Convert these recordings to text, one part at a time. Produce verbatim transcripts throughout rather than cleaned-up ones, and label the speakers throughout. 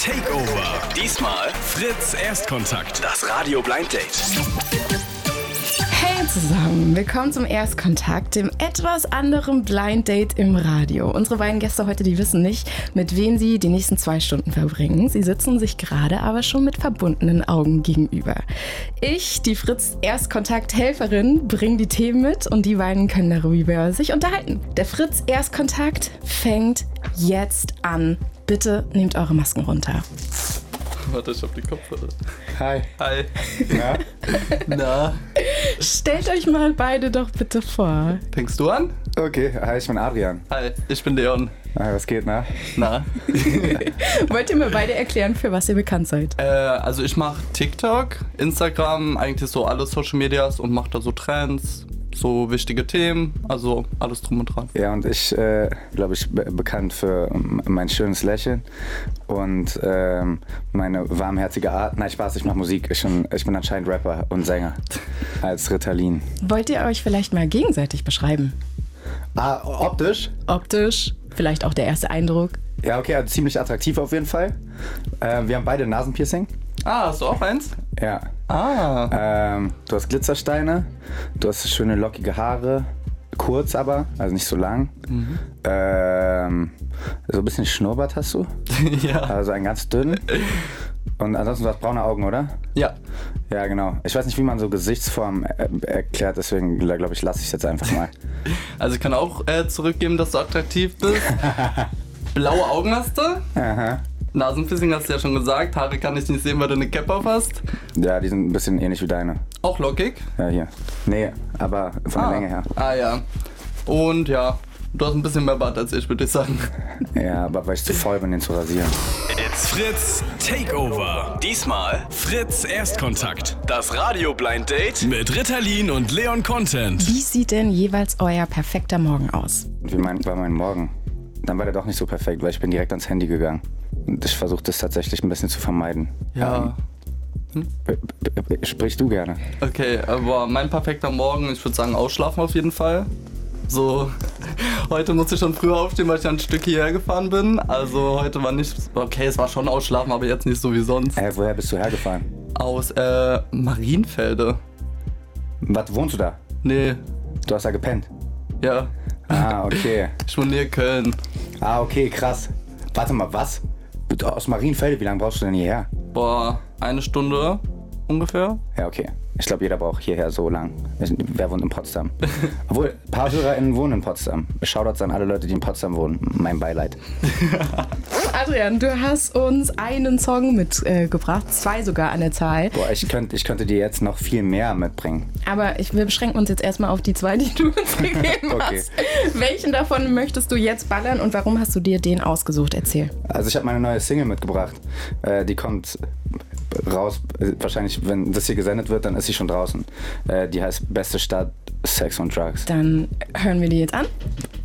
Speaker 1: Takeover. Diesmal Fritz Erstkontakt. Das Radio Blind Date.
Speaker 2: Hey zusammen, willkommen zum Erstkontakt, dem etwas anderen Blind Date im Radio. Unsere beiden Gäste heute, die wissen nicht, mit wem sie die nächsten zwei Stunden verbringen. Sie sitzen sich gerade aber schon mit verbundenen Augen gegenüber. Ich, die Fritz Erstkontakt-Helferin, bringe die Themen mit und die beiden können darüber sich unterhalten. Der Fritz Erstkontakt fängt jetzt an. Bitte nehmt eure Masken runter.
Speaker 3: Warte, ich hab die Kopfhörer.
Speaker 4: Hi.
Speaker 3: Hi.
Speaker 4: Na?
Speaker 3: Na?
Speaker 2: Stellt euch mal beide doch bitte vor.
Speaker 3: Fängst du an?
Speaker 4: Okay, hi, ich bin Adrian.
Speaker 3: Hi, ich bin Leon.
Speaker 4: Ah, was geht, na?
Speaker 3: Na?
Speaker 2: Wollt ihr mir beide erklären, für was ihr bekannt seid?
Speaker 3: Äh, also ich mache TikTok, Instagram, eigentlich so alle Social Medias und mache da so Trends, so wichtige Themen, also alles drum und dran.
Speaker 4: Ja, und ich äh, glaube, ich bin bekannt für mein schönes Lächeln und ähm, meine warmherzige Art. Nein, Spaß, ich mache Musik. Ich bin, ich bin anscheinend Rapper und Sänger als Ritalin.
Speaker 2: Wollt ihr euch vielleicht mal gegenseitig beschreiben?
Speaker 4: Ah, optisch?
Speaker 2: Optisch, vielleicht auch der erste Eindruck.
Speaker 4: Ja, okay, also ziemlich attraktiv auf jeden Fall. Äh, wir haben beide Nasenpiercing.
Speaker 3: Ah, hast du auch eins?
Speaker 4: Ja.
Speaker 3: Ah.
Speaker 4: Ähm, du hast Glitzersteine, du hast schöne lockige Haare, kurz aber, also nicht so lang. Mhm. Ähm, so ein bisschen Schnurrbart hast du.
Speaker 3: Ja.
Speaker 4: Also ein ganz dünn. Und ansonsten, du hast braune Augen, oder?
Speaker 3: Ja.
Speaker 4: Ja, genau. Ich weiß nicht, wie man so Gesichtsformen er- erklärt, deswegen glaube ich, lasse ich es jetzt einfach mal.
Speaker 3: Also ich kann auch äh, zurückgeben, dass du attraktiv bist. Blaue Augen hast du.
Speaker 4: Aha.
Speaker 3: Nasenpiercing hast du ja schon gesagt. Haare kann ich nicht sehen, weil du eine Cap auf hast.
Speaker 4: Ja, die sind ein bisschen ähnlich wie deine.
Speaker 3: Auch lockig.
Speaker 4: Ja, hier. Nee, aber von
Speaker 3: ah.
Speaker 4: der Länge her.
Speaker 3: Ah ja. Und ja, du hast ein bisschen mehr Bart als ich, würde ich sagen.
Speaker 4: Ja, aber weil ich zu voll bin, den zu rasieren.
Speaker 1: It's Fritz Takeover. Diesmal Fritz Erstkontakt. Das Radio Blind Date mit Ritalin und Leon Content.
Speaker 2: Wie sieht denn jeweils euer perfekter Morgen aus?
Speaker 4: Und wie mein, war mein Morgen? Dann war der doch nicht so perfekt, weil ich bin direkt ans Handy gegangen. Und ich versuche das tatsächlich ein bisschen zu vermeiden.
Speaker 3: Ja.
Speaker 4: Ähm, b- b- b- sprich du gerne.
Speaker 3: Okay, aber mein perfekter Morgen, ich würde sagen ausschlafen auf jeden Fall. So, heute musste ich schon früher aufstehen, weil ich ein Stück hierher gefahren bin. Also heute war nicht, okay, es war schon ausschlafen, aber jetzt nicht so wie sonst.
Speaker 4: Äh, woher bist du hergefahren?
Speaker 3: Aus äh, Marienfelde.
Speaker 4: Was, wohnst du da?
Speaker 3: Nee,
Speaker 4: Du hast da gepennt?
Speaker 3: ja,
Speaker 4: Ah, okay.
Speaker 3: ich wohne näher Köln.
Speaker 4: Ah, okay, krass. Warte mal, was? Aus Marienfelde, wie lange brauchst du denn hierher?
Speaker 3: Boah, eine Stunde ungefähr.
Speaker 4: Ja, okay. Ich glaube, jeder braucht hierher so lang. Wer wohnt in Potsdam? Obwohl, ein paar HörerInnen wohnen in Potsdam. Shoutouts an alle Leute, die in Potsdam wohnen. Mein Beileid.
Speaker 2: Adrian, du hast uns einen Song mitgebracht, äh, zwei sogar an der Zahl.
Speaker 4: Boah, ich könnte ich könnte dir jetzt noch viel mehr mitbringen.
Speaker 2: Aber ich, wir beschränken uns jetzt erstmal auf die zwei, die du uns gegeben
Speaker 4: Okay.
Speaker 2: hast. Welchen davon möchtest du jetzt ballern und warum hast du dir den ausgesucht? Erzähl.
Speaker 4: Also ich habe meine neue Single mitgebracht. Äh, die kommt raus, äh, wahrscheinlich, wenn das hier gesendet wird, dann ist sie schon draußen. Äh, die heißt Beste Stadt, Sex und Drugs.
Speaker 2: Dann hören wir die jetzt an.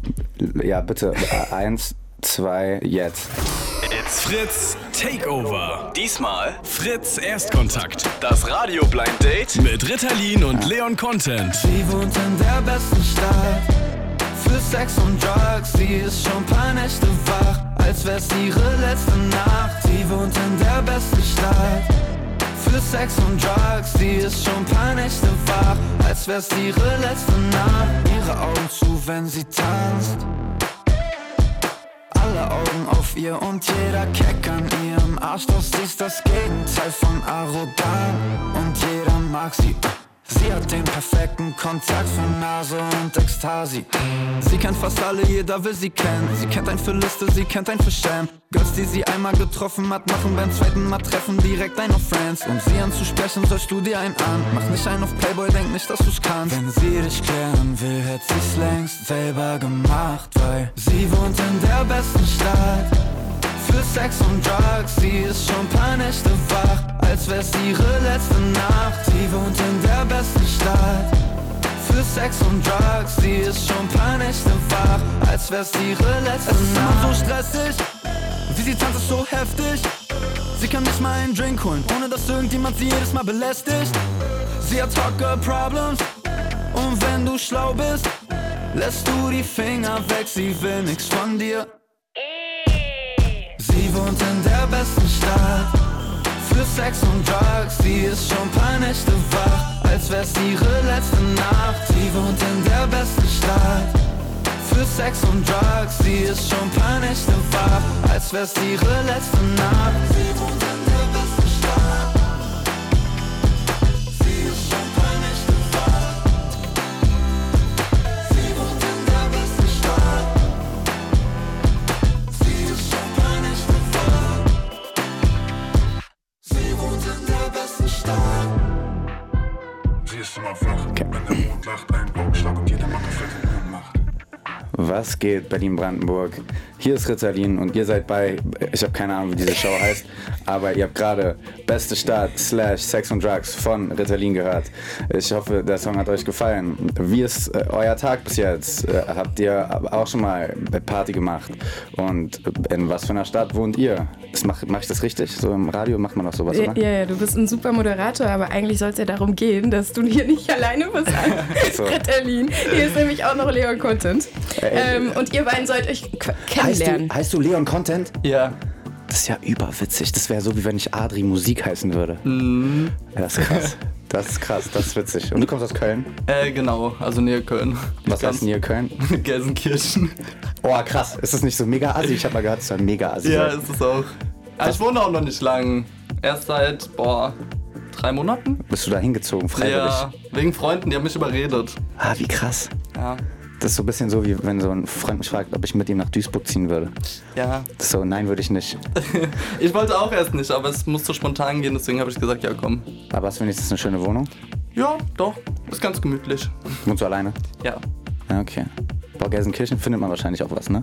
Speaker 4: Ja, bitte. Äh, eins, zwei, jetzt.
Speaker 1: It's Fritz Takeover. Diesmal Fritz Erstkontakt. Das Radio Blind Date mit Ritalin und Leon Content.
Speaker 5: Sie wohnt in der besten Stadt für Sex und Drugs. Sie ist schon paar Nächte wach, als wär's ihre letzte Nacht. Sie wohnt in der besten Stadt für Sex und Drugs. Sie ist schon paar Nächte wach, als wär's ihre letzte Nacht. Ihre Augen zu, wenn sie tanzt. Alle Augen auf ihr und jeder Keck an ihrem Arsch. Doch sie ist das Gegenteil von arrogant und jeder mag sie. Sie hat den perfekten Kontakt für Nase und Ekstasi. Sie kennt fast alle, jeder will sie kennen. Sie kennt ein für Liste, sie kennt ein für Sham. Girls, die sie einmal getroffen hat, machen beim zweiten Mal treffen direkt ein auf Friends. Um sie anzusprechen, sollst du dir einen an. Mach nicht einen auf Playboy, denk nicht, dass du's kannst. Wenn sie dich klären will, hätt sie's längst selber gemacht, weil sie wohnt in der besten Stadt für Sex und Drugs. Sie ist schon paar Nächte wach, als wär's ihre letzte Nacht. Sie wohnt in der besten Stadt für Sex und Drugs. Sie ist schon paar Nächte wach, als wär's ihre letzte Nacht. Es ist immer so stressig, wie sie tanzt ist so heftig. Sie kann nicht mal einen Drink holen, ohne dass irgendjemand sie jedes Mal belästigt. Sie hat Hot Girl Problems und wenn du schlau bist, lässt du die Finger weg. Sie will nix von dir. Sie Sie wohnt in der besten Stadt für Sex und Drugs. Sie ist schon paar Nächte wach, als wär's ihre letzte Nacht. Sie wohnt in der besten Stadt für Sex und Drugs. Sie ist schon paar Nächte wach, als wär's ihre letzte Nacht. Sie wohnt in der besten Stadt. Sie ist schon paar Nächte wach. Sie wohnt in der besten Stadt. Sie ist schon paar Nächte wach. Sie wohnt in der besten Stadt.
Speaker 6: Sie ist immer wach, wenn der Mond lacht, ein Augenschlag und jeder Mann perfekt macht.
Speaker 4: Was geht, Berlin-Brandenburg? Hier ist Ritalin und ihr seid bei, ich habe keine Ahnung, wie diese Show heißt, aber ihr habt gerade Beste Stadt slash Sex und Drugs von Ritalin gehört. Ich hoffe, der Song hat euch gefallen. Wie ist äh, euer Tag bis jetzt? Äh, habt ihr auch schon mal Party gemacht? Und in was für einer Stadt wohnt ihr? Mache mach ich das richtig? So im Radio macht man doch sowas, oder?
Speaker 2: Ja, ja, du bist ein super Moderator, aber eigentlich soll es ja darum gehen, dass du hier nicht alleine bist an
Speaker 4: so.
Speaker 2: Ritalin. Hier ist nämlich auch noch Leon Content.
Speaker 4: Äh,
Speaker 2: ähm, und ihr beiden sollt euch k- kennenlernen.
Speaker 4: Heißt du, heißt du Leon Content?
Speaker 3: Ja.
Speaker 4: Das ist ja überwitzig. Das wäre so, wie wenn ich Adri Musik heißen würde.
Speaker 3: Mhm.
Speaker 4: Ja, das ist krass. Das ist krass, das ist witzig. Und du kommst aus Köln?
Speaker 3: Äh, genau, also nähe Köln.
Speaker 4: Was heißt nähe Köln?
Speaker 3: Gelsenkirchen.
Speaker 4: Oh, krass. Ist das nicht so mega assi? Ich habe mal gehört, es soll mega assi
Speaker 3: Ja,
Speaker 4: sein.
Speaker 3: ist es auch. Aber ich wohne auch noch nicht lang. Erst seit, boah, drei Monaten?
Speaker 4: Bist du da hingezogen, freiwillig?
Speaker 3: Ja, wegen Freunden, die haben mich überredet.
Speaker 4: Ah, wie krass.
Speaker 3: Ja.
Speaker 4: Das ist so ein bisschen so, wie wenn so ein Freund mich fragt, ob ich mit ihm nach Duisburg ziehen würde.
Speaker 3: Ja.
Speaker 4: Das ist so, nein, würde ich nicht.
Speaker 3: Ich wollte auch erst nicht, aber es musste spontan gehen, deswegen habe ich gesagt, ja komm.
Speaker 4: Aber hast du wenigstens eine schöne Wohnung?
Speaker 3: Ja, doch. Ist ganz gemütlich.
Speaker 4: Wohnst du alleine?
Speaker 3: Ja.
Speaker 4: Ja, okay. Boah, Gelsenkirchen findet man wahrscheinlich auch was, ne?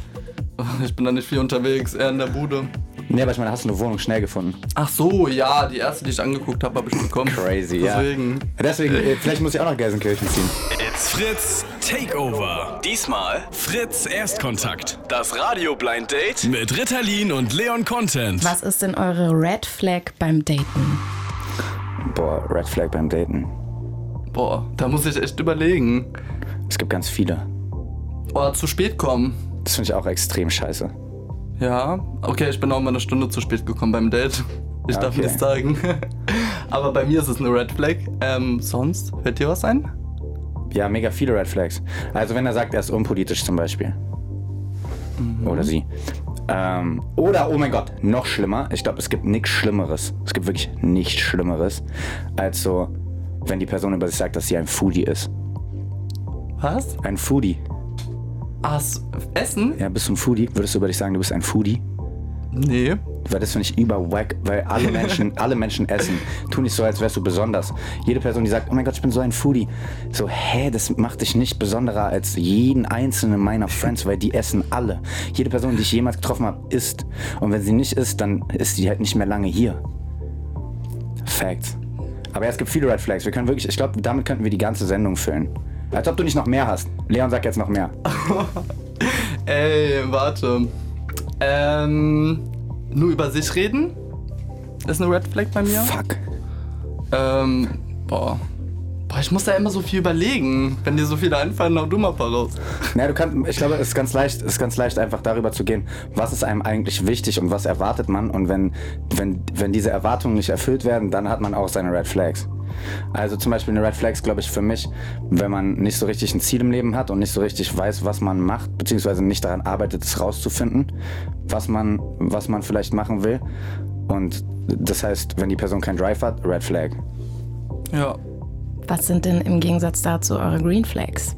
Speaker 3: Ich bin da nicht viel unterwegs, eher in der Bude.
Speaker 4: Nee, aber ich meine, hast du eine Wohnung schnell gefunden?
Speaker 3: Ach so, ja, die erste, die ich angeguckt habe, habe ich bekommen.
Speaker 4: Crazy, ja.
Speaker 3: Deswegen.
Speaker 4: Deswegen, äh, vielleicht muss ich auch nach Gelsenkirchen ziehen.
Speaker 1: It's Fritz Takeover. Diesmal Fritz Erstkontakt. Das Radio Blind Date mit Ritalin und Leon Content.
Speaker 2: Was ist denn eure Red Flag beim Daten?
Speaker 4: Boah, Red Flag beim Daten.
Speaker 3: Boah, da muss ich echt überlegen.
Speaker 4: Es gibt ganz viele.
Speaker 3: Boah, zu spät kommen.
Speaker 4: Das finde ich auch extrem scheiße.
Speaker 3: Ja, okay, ich bin auch mal eine Stunde zu spät gekommen beim Date. Ich darf
Speaker 4: Okay.
Speaker 3: nichts sagen. Aber bei mir ist es eine Red Flag. Ähm, sonst? Fällt dir was ein?
Speaker 4: Ja, mega viele Red Flags. Also wenn er sagt, er ist unpolitisch zum Beispiel. Mhm. Oder sie. Ähm, oder, oh mein Gott, noch schlimmer. Ich glaube, es gibt nichts Schlimmeres. Es gibt wirklich nichts Schlimmeres, als so, wenn die Person über sich sagt, dass sie ein Foodie ist.
Speaker 3: Was?
Speaker 4: Ein Foodie.
Speaker 3: Ah, s- Essen?
Speaker 4: Ja, bist du ein Foodie? Würdest du über dich sagen, du bist ein Foodie?
Speaker 3: Nee.
Speaker 4: Weil das finde ich überwack, weil alle Menschen, alle Menschen essen. Tu nicht so, als wärst du besonders. Jede Person, die sagt, oh mein Gott, ich bin so ein Foodie. So, hä, das macht dich nicht besonderer als jeden einzelnen meiner Friends, weil die essen alle. Jede Person, die ich jemals getroffen habe, isst. Und wenn sie nicht isst, dann ist sie halt nicht mehr lange hier. Facts. Aber ja, es gibt viele Red Flags. Wir können wirklich, ich glaube, damit könnten wir die ganze Sendung füllen. Als ob du nicht noch mehr hast. Leon sagt jetzt noch mehr.
Speaker 3: Ey, warte. Ähm, nur über sich reden? Ist eine Red Flag bei mir?
Speaker 4: Fuck.
Speaker 3: Ähm, boah. Boah, ich muss da immer so viel überlegen. Wenn dir so viele einfallen, hau du mal voraus.
Speaker 4: Naja, du kannst, ich glaube, es ist ganz leicht, es ist ganz leicht, einfach darüber zu gehen, was ist einem eigentlich wichtig und was erwartet man. Und wenn, wenn, wenn diese Erwartungen nicht erfüllt werden, dann hat man auch seine Red Flags. Also zum Beispiel eine Red Flag ist, glaube ich, für mich, wenn man nicht so richtig ein Ziel im Leben hat und nicht so richtig weiß, was man macht, beziehungsweise nicht daran arbeitet, es rauszufinden, was man, was man vielleicht machen will. Und das heißt, wenn die Person keinen Drive hat, Red Flag.
Speaker 3: Ja.
Speaker 2: Was sind denn im Gegensatz dazu eure Green Flags?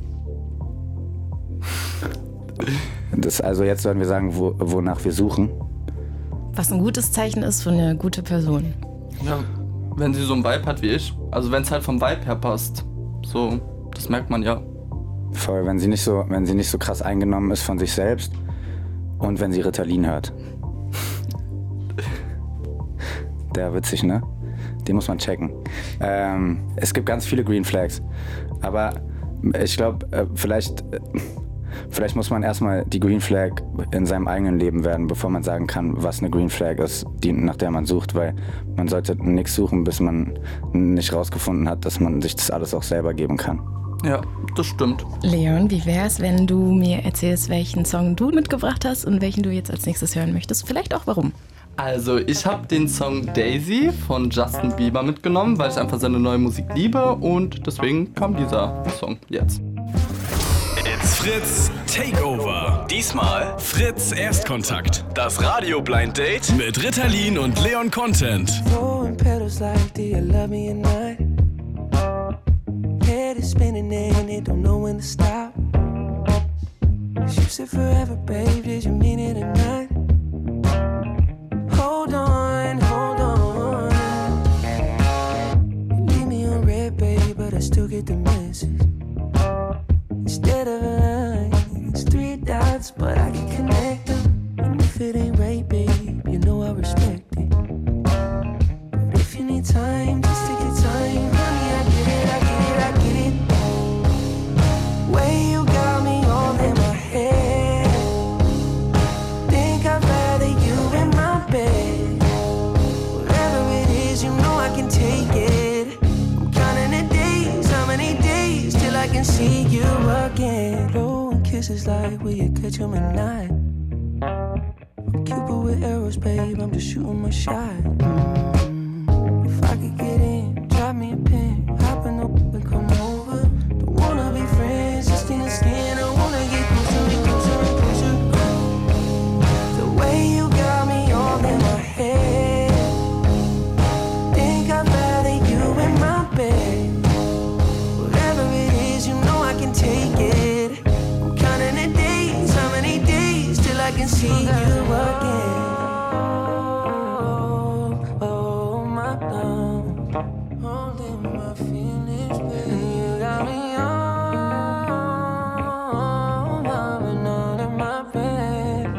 Speaker 4: Das, also jetzt sollen wir sagen, wo, wonach wir suchen.
Speaker 2: Was ein gutes Zeichen ist für eine gute Person.
Speaker 3: Ja, wenn sie so einen Vibe hat wie ich. Also wenn es halt vom Vibe her passt. So, das merkt man ja.
Speaker 4: Voll, wenn sie nicht so, wenn sie nicht so krass eingenommen ist von sich selbst und wenn sie Ritalin hört. Der witzig, ne? Den muss man checken. Ähm, es gibt ganz viele Green Flags, aber ich glaube, äh, vielleicht, äh, vielleicht muss man erstmal die Green Flag in seinem eigenen Leben werden, bevor man sagen kann, was eine Green Flag ist, die, nach der man sucht, weil man sollte nichts suchen, bis man nicht rausgefunden hat, dass man sich das alles auch selber geben kann.
Speaker 3: Ja, das stimmt.
Speaker 2: Leon, wie wär's, wenn du mir erzählst, welchen Song du mitgebracht hast und welchen du jetzt als nächstes hören möchtest? Vielleicht auch warum.
Speaker 3: Also, ich habe den Song Daisy von Justin Bieber mitgenommen, weil ich einfach seine neue Musik liebe und deswegen kam dieser Song jetzt.
Speaker 1: It's Fritz Takeover. Diesmal Fritz Erstkontakt. Das Radio Blind Date mit Ritalin und Leon Content.
Speaker 7: Throwing petals like, do you love me or not? Head is spinning and it don't know when to stop. You said forever, babe, did you mean it or not? Hold on, hold on. You leave me on red, babe, but I still get the message. Instead of a line, it's three dots, but I can connect them. And if it ain't right, babe, you know I respect it. But if you need time, just take your time. Honey, I get it, I get it, I get it. Way you got me all in my head. Think I'd rather you in my bed. Whatever it is, you know I can take it. I'm counting the days, how many days till I can see you again. Blowing kisses like, will you catch 'em at night? I'm Cupid with arrows, babe, I'm just shooting my shot. Mm. If I could get in, drop me a pin, hop in up and come over. Don't wanna be friends, just in the skin, I wanna get closer, closer, closer. The way you got me all in my head. Think I'd rather you in my bed. Whatever it is, you know I can take it. I'm counting the days, how many days till I can see you again. Oh, oh my love, holding my feelings, baby. And you got me all, loving all in my bed.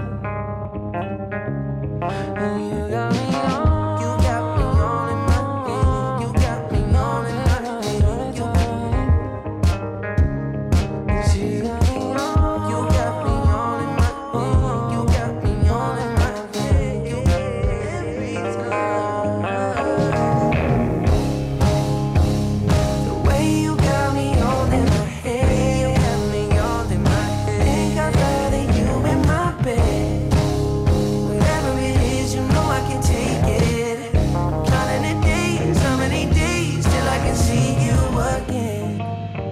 Speaker 7: And you got me all, you got me all in my bed. You got me all in my bed. You got me all, you got me all in my bed. You got me all in my bed. Every time. The way you got me all in my head. You got me all in my head. Think I'd rather you in my bed. Whatever it is, you know I can take it. Counting the days, how many days till I can see you again.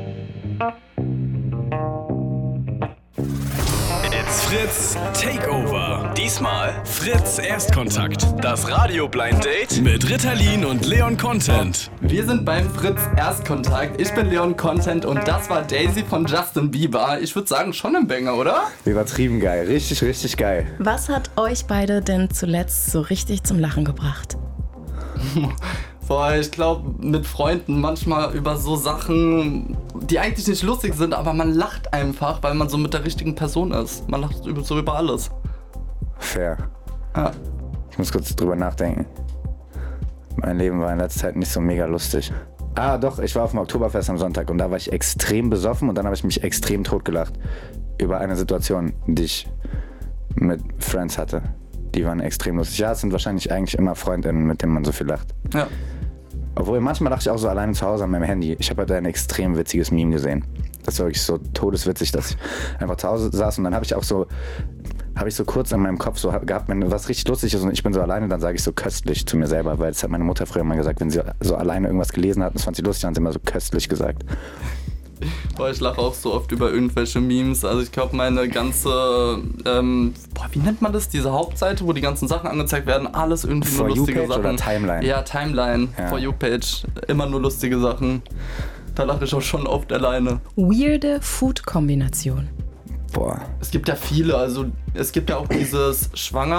Speaker 1: It's Fritz Takeover. Diesmal Fritz Erstkontakt. Das Radio Blind Date mit Ritalin und Leon Content.
Speaker 3: Wir sind beim Fritz Erstkontakt. Ich bin Leon Content und das war Daisy von Justin Bieber. Ich würde sagen, schon ein Banger, oder?
Speaker 4: Übertrieben geil, richtig, richtig geil.
Speaker 2: Was hat euch beide denn zuletzt so richtig zum Lachen gebracht?
Speaker 3: Boah, ich glaube, mit Freunden manchmal über so Sachen, die eigentlich nicht lustig sind, aber man lacht einfach, weil man so mit der richtigen Person ist. Man lacht über, so über alles.
Speaker 4: Fair.
Speaker 3: Ja.
Speaker 4: Ich muss kurz drüber nachdenken. Mein Leben war in letzter Zeit nicht so mega lustig. Ah, doch, ich war auf dem Oktoberfest am Sonntag und da war ich extrem besoffen und dann habe ich mich extrem totgelacht über eine Situation, die ich mit Friends hatte. Die waren extrem lustig. Ja, es sind wahrscheinlich eigentlich immer Freundinnen, mit denen man so viel lacht.
Speaker 3: Ja.
Speaker 4: Obwohl, manchmal lache ich auch so alleine zu Hause an meinem Handy. Ich habe heute ein extrem witziges Meme gesehen. Das war wirklich so todeswitzig, dass ich einfach zu Hause saß und dann habe ich auch so, habe ich so kurz in meinem Kopf so gehabt, wenn was richtig lustig ist und ich bin so alleine, dann sage ich so köstlich zu mir selber, weil das hat meine Mutter früher mal gesagt, wenn sie so alleine irgendwas gelesen hat und das fand sie lustig, dann hat sie immer so köstlich gesagt.
Speaker 3: Boah, ich lache auch so oft über irgendwelche Memes. Also ich glaube, meine ganze, ähm, boah, wie nennt man das? Diese Hauptseite, wo die ganzen Sachen angezeigt werden, alles irgendwie
Speaker 4: For
Speaker 3: nur lustige
Speaker 4: You Page
Speaker 3: Sachen.
Speaker 4: Oder Timeline?
Speaker 3: Ja, Timeline,
Speaker 4: Ja.
Speaker 3: For You Page, immer nur lustige Sachen. Da lache ich auch schon oft alleine.
Speaker 2: Weirde Food-Kombination.
Speaker 4: Boah.
Speaker 3: Es gibt ja viele, also es gibt ja auch dieses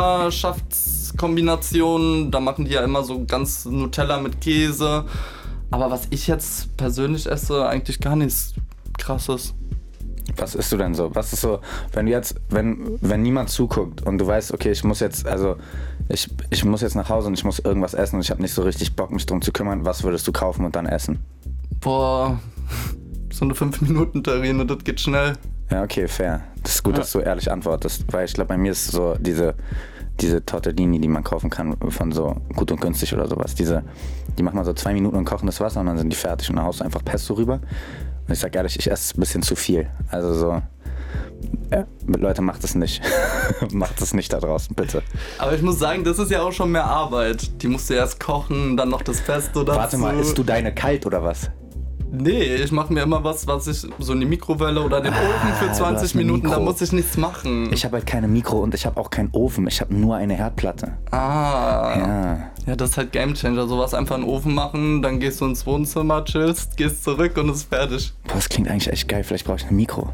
Speaker 3: Schwangerschaftskombination, da machen die ja immer so ganz Nutella mit Käse. Aber was ich jetzt persönlich esse, eigentlich gar nichts Krasses.
Speaker 4: Was isst du denn so? Was ist so, wenn du jetzt, wenn, wenn niemand zuguckt und du weißt, okay, ich muss jetzt, also ich, ich muss jetzt nach Hause und ich muss irgendwas essen und ich habe nicht so richtig Bock, mich drum zu kümmern, was würdest du kaufen und dann essen?
Speaker 3: Boah, so eine fünf Minuten Terrine, das geht schnell.
Speaker 4: Ja, okay, fair. Das ist gut,
Speaker 3: Ja.
Speaker 4: dass du ehrlich antwortest, weil ich glaube, bei mir ist so diese, diese Tortellini, die man kaufen kann von so Gut und Günstig oder sowas, diese, die macht man so zwei Minuten und kochen das Wasser und dann sind die fertig und dann haust du einfach Pesto rüber Und ich sag ehrlich, ich esse ein bisschen zu viel. Also so, äh, Leute, macht es nicht. Macht es nicht da draußen, bitte.
Speaker 3: Aber ich muss sagen, das ist ja auch schon mehr Arbeit. Die musst du erst kochen, dann noch das Pesto dazu.
Speaker 4: Warte mal, isst du deine kalt oder was?
Speaker 3: Nee, ich mache mir immer was, was ich so in die Mikrowelle oder den
Speaker 4: Ah,
Speaker 3: Ofen für
Speaker 4: du
Speaker 3: zwanzig
Speaker 4: hast ein
Speaker 3: Minuten, da
Speaker 4: Mikro.
Speaker 3: muss ich nichts machen.
Speaker 4: Ich habe halt keine Mikro und ich habe auch keinen Ofen. Ich habe nur eine Herdplatte.
Speaker 3: Ah.
Speaker 4: Ja.
Speaker 3: Ja, das ist halt Gamechanger. Sowas einfach in den Ofen machen, dann gehst du ins Wohnzimmer, chillst, gehst zurück und ist fertig.
Speaker 4: Boah, das klingt eigentlich echt geil. Vielleicht brauche ich ein Mikro.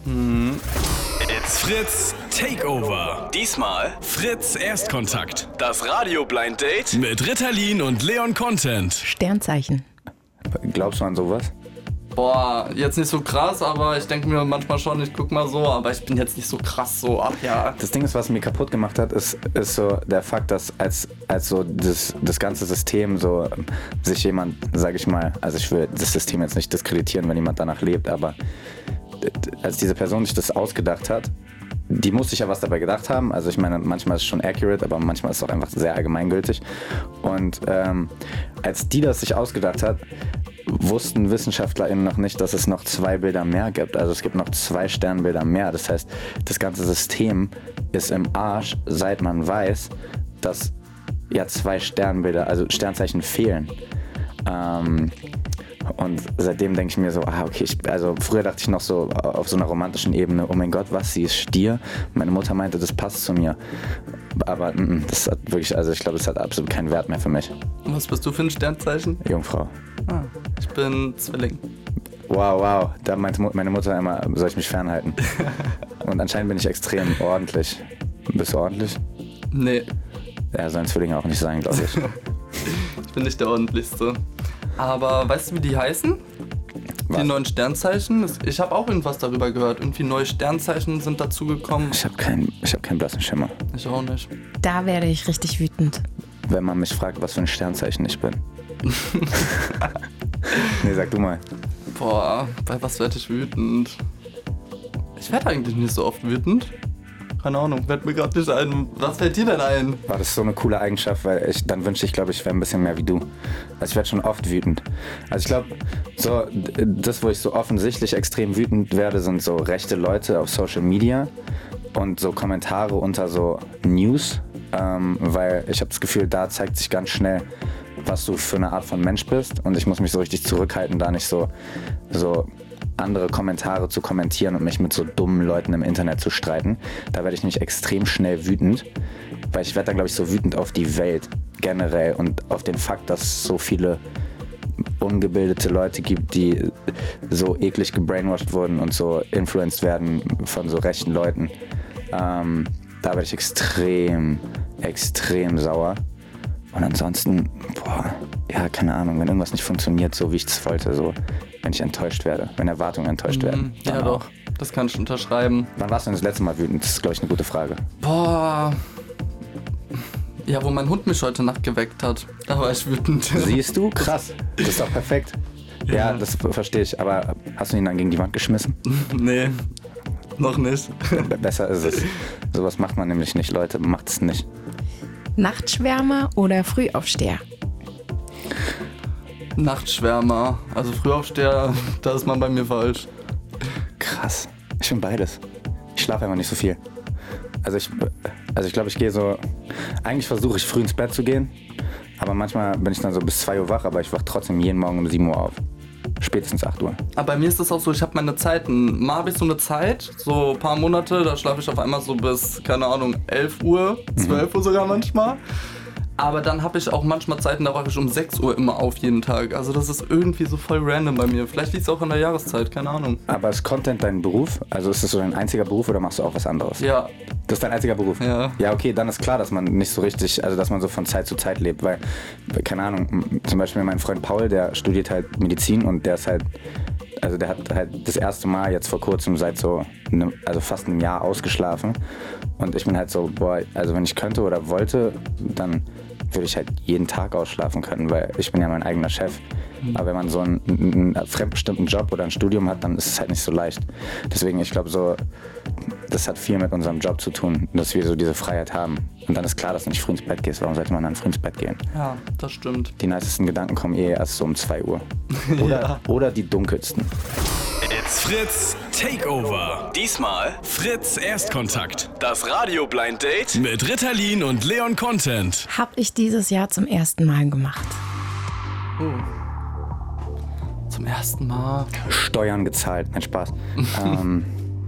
Speaker 1: It's Fritz Takeover. Diesmal Fritz Erstkontakt. Das Radio Blind Date mit Ritalin und Leon Content.
Speaker 2: Sternzeichen.
Speaker 4: Glaubst du an sowas?
Speaker 3: Boah, jetzt nicht so krass, aber ich denke mir manchmal schon, ich guck mal so, aber ich bin jetzt nicht so krass so, ach ja.
Speaker 4: Das Ding ist, was mir kaputt gemacht hat, ist, ist so der Fakt, dass als, als so das, das ganze System so ähm, sich jemand, sag ich mal, also ich will das System jetzt nicht diskreditieren, wenn jemand danach lebt, aber d- d- als diese Person sich das ausgedacht hat, die muss sich ja was dabei gedacht haben. Also ich meine, manchmal ist es schon accurate, aber manchmal ist es auch einfach sehr allgemeingültig. Und ähm, als die das sich ausgedacht hat, wussten WissenschaftlerInnen noch nicht, dass es noch zwei Bilder mehr gibt. Also es gibt noch zwei Sternbilder mehr. Das heißt, das ganze System ist im Arsch, seit man weiß, dass ja zwei Sternbilder, also Sternzeichen fehlen. Ähm, und seitdem denke ich mir so, ah okay, ich, also früher dachte ich noch so auf so einer romantischen Ebene, oh mein Gott, was, sie ist Stier? Meine Mutter meinte, das passt zu mir. Aber mm, das hat wirklich, also ich glaube, das hat absolut keinen Wert mehr für mich.
Speaker 3: Was bist du für ein Sternzeichen?
Speaker 4: Jungfrau.
Speaker 3: Ah, ich bin Zwilling.
Speaker 4: Wow, wow, da meinte Mu- meine Mutter immer, soll ich mich fernhalten. Und anscheinend bin ich extrem ordentlich. Bist du ordentlich?
Speaker 3: Nee,
Speaker 4: Ja, sollen Zwillinge auch nicht sein, glaube ich.
Speaker 3: ich bin nicht der ordentlichste. Aber weißt du, wie die heißen?
Speaker 4: Was?
Speaker 3: Die neuen Sternzeichen? Das- Ich habe auch irgendwas darüber gehört. Irgendwie neue Sternzeichen sind dazugekommen.
Speaker 4: Ich habe keinen ich hab keinen blassen Schimmer.
Speaker 3: Ich auch nicht.
Speaker 2: Da werde ich richtig wütend.
Speaker 4: Wenn man mich fragt, was für ein Sternzeichen ich bin. Nee, sag du mal.
Speaker 3: Boah, bei was werde ich wütend? Ich werde eigentlich nicht so oft wütend. Keine Ahnung, fällt mir gerade nicht ein. Was fällt dir denn ein?
Speaker 4: War das so eine coole Eigenschaft, weil ich, dann wünschte ich, glaube ich, wäre ein bisschen mehr wie du. Also ich werde schon oft wütend. Also ich glaube, so d- das, wo ich so offensichtlich extrem wütend werde, sind so rechte Leute auf Social Media und so Kommentare unter so News, ähm, weil ich habe das Gefühl, da zeigt sich ganz schnell, was du für eine Art von Mensch bist und ich muss mich so richtig zurückhalten, da nicht so, so andere Kommentare zu kommentieren und mich mit so dummen Leuten im Internet zu streiten. Da werde ich nicht extrem schnell wütend, weil ich werde dann, glaube ich, so wütend auf die Welt generell und auf den Fakt, dass es so viele ungebildete Leute gibt, die so eklig gebrainwashed wurden und so influenced werden von so rechten Leuten. Ähm, da werde ich extrem, extrem sauer. Und ansonsten, boah, ja, keine Ahnung, wenn irgendwas nicht funktioniert, so wie ich es wollte, so, wenn ich enttäuscht werde, wenn Erwartungen enttäuscht werden.
Speaker 3: Ja,
Speaker 4: dann
Speaker 3: doch.
Speaker 4: auch.
Speaker 3: Das kann ich unterschreiben.
Speaker 4: Wann warst du denn das letzte Mal wütend? Das ist, glaube ich, eine gute Frage.
Speaker 3: Boah. Ja, wo mein Hund mich heute Nacht geweckt hat. Da war ich wütend.
Speaker 4: Siehst du? Krass. Das ist doch perfekt. Ja,
Speaker 3: Ja.
Speaker 4: das verstehe ich. Aber hast du ihn dann gegen die Wand geschmissen?
Speaker 3: Nee, noch nicht.
Speaker 4: Be- Besser ist es. Sowas macht man nämlich nicht, Leute. Macht es nicht.
Speaker 2: Nachtschwärmer oder Frühaufsteher?
Speaker 3: Nachtschwärmer. Also Frühaufsteher, da ist man bei mir falsch.
Speaker 4: Krass. Ich bin beides. Ich schlafe einfach nicht so viel. Also ich, also ich glaube, ich gehe so. Eigentlich versuche ich früh ins Bett zu gehen. Aber manchmal bin ich dann so bis zwei Uhr wach, aber ich wache trotzdem jeden Morgen um sieben Uhr auf. Spätestens acht Uhr.
Speaker 3: Aber bei mir ist das auch so, ich habe meine Zeiten. Mal habe ich so eine Zeit, so ein paar Monate, da schlafe ich auf einmal so bis, keine Ahnung, elf Uhr, zwölf Uhr sogar manchmal. Aber dann habe ich auch manchmal Zeiten, da wache ich um sechs Uhr immer auf jeden Tag. Also das ist irgendwie so voll random bei mir. Vielleicht liegt es auch an der Jahreszeit, keine Ahnung.
Speaker 4: Aber ist Content dein Beruf? Also ist das so dein einziger Beruf oder machst du auch was anderes?
Speaker 3: Ja,
Speaker 4: Das ist dein einziger Beruf?
Speaker 3: Ja.
Speaker 4: Ja, okay, dann ist klar, dass man nicht so richtig, also dass man so von Zeit zu Zeit lebt, weil, keine Ahnung, m- zum Beispiel mein Freund Paul, der studiert halt Medizin und der ist halt, also der hat halt das erste Mal jetzt vor kurzem seit so, einem, also fast einem Jahr ausgeschlafen und ich bin halt so, boah, also wenn ich könnte oder wollte, dann würde ich halt jeden Tag ausschlafen können, weil ich bin ja mein eigener Chef. Mhm. Aber wenn man so einen, einen fremdbestimmten Job oder ein Studium hat, dann ist es halt nicht so leicht. Deswegen, ich glaube so, das hat viel mit unserem Job zu tun, dass wir so diese Freiheit haben. Und dann ist klar, dass du nicht früh ins Bett gehst. Warum sollte man dann früh ins Bett gehen?
Speaker 3: Ja, das stimmt.
Speaker 4: Die nicesten Gedanken kommen eh erst so um zwei Uhr. Oder, ja. oder die dunkelsten.
Speaker 1: It's Fritz Takeover. Diesmal Fritz Erstkontakt. Das Radio Blind Date mit Ritalin und Leon Content.
Speaker 2: Hab ich dieses Jahr zum ersten Mal gemacht.
Speaker 3: Oh. Zum ersten Mal.
Speaker 4: Steuern gezahlt, mein Spaß. ähm,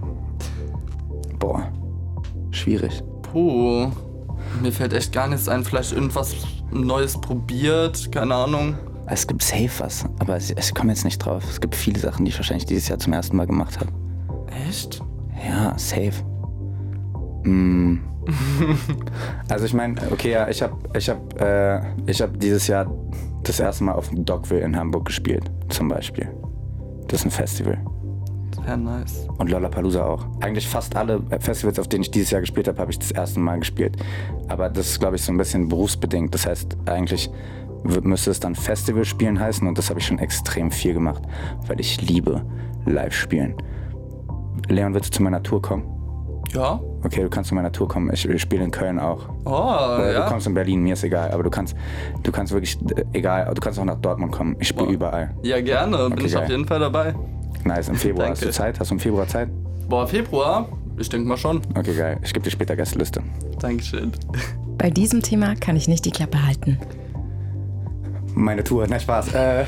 Speaker 4: boah, schwierig.
Speaker 3: Puh, mir fällt echt gar nichts ein. Vielleicht irgendwas Neues probiert, keine Ahnung.
Speaker 4: Es gibt safe was, aber ich, ich komme jetzt nicht drauf. Es gibt viele Sachen, die ich wahrscheinlich dieses Jahr zum ersten Mal gemacht habe.
Speaker 3: Echt?
Speaker 4: Ja, safe. Mm. Also ich meine, okay, ja, ich habe ich hab, äh, ich hab dieses Jahr das erste Mal auf dem Dogville in Hamburg gespielt, zum Beispiel. Das ist ein Festival.
Speaker 3: Sehr nice.
Speaker 4: Und Lollapalooza auch. Eigentlich fast alle Festivals, auf denen ich dieses Jahr gespielt habe, habe ich das erste Mal gespielt. Aber das ist, glaube ich, so ein bisschen berufsbedingt. Das heißt, eigentlich müsste es dann Festival spielen heißen und das habe ich schon extrem viel gemacht, weil ich liebe Live-Spielen. Leon, willst du zu meiner Tour kommen?
Speaker 3: Ja.
Speaker 4: Okay, du kannst zu meiner Tour kommen. Ich, ich spiele in Köln auch.
Speaker 3: Oh,
Speaker 4: äh,
Speaker 3: ja.
Speaker 4: Du kommst in Berlin, mir ist egal, aber du kannst, du kannst wirklich, äh, egal, du kannst auch nach Dortmund kommen. Ich spiele überall.
Speaker 3: Ja, gerne,
Speaker 4: okay,
Speaker 3: bin ich
Speaker 4: geil.
Speaker 3: auf jeden Fall dabei.
Speaker 4: Nice, im Februar hast du Zeit? Hast du im Februar Zeit?
Speaker 3: Boah, Februar? Ich denke mal schon.
Speaker 4: Okay, geil. Ich gebe dir später Gästeliste.
Speaker 3: Dankeschön.
Speaker 2: Bei diesem Thema kann ich nicht die Klappe halten.
Speaker 4: Meine Tour, nein, Spaß. Äh,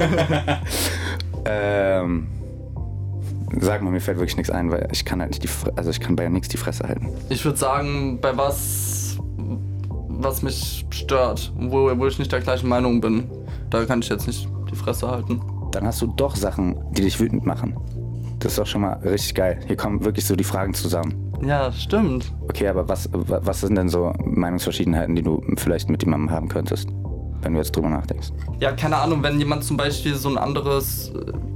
Speaker 4: ähm, sag mal, mir fällt wirklich nichts ein, weil ich kann halt nicht die, Fre- also ich kann bei nichts die Fresse halten.
Speaker 3: Ich würde sagen, bei was, was mich stört, wo, wo ich nicht der gleichen Meinung bin, da kann ich jetzt nicht die Fresse halten.
Speaker 4: Dann hast du doch Sachen, die dich wütend machen. Das ist doch schon mal richtig geil. Hier kommen wirklich so die Fragen zusammen.
Speaker 3: Ja, stimmt.
Speaker 4: Okay, aber was, was sind denn so Meinungsverschiedenheiten, die du vielleicht mit jemandem haben könntest, wenn du jetzt drüber nachdenkst?
Speaker 3: Ja, keine Ahnung, wenn jemand zum Beispiel so ein anderes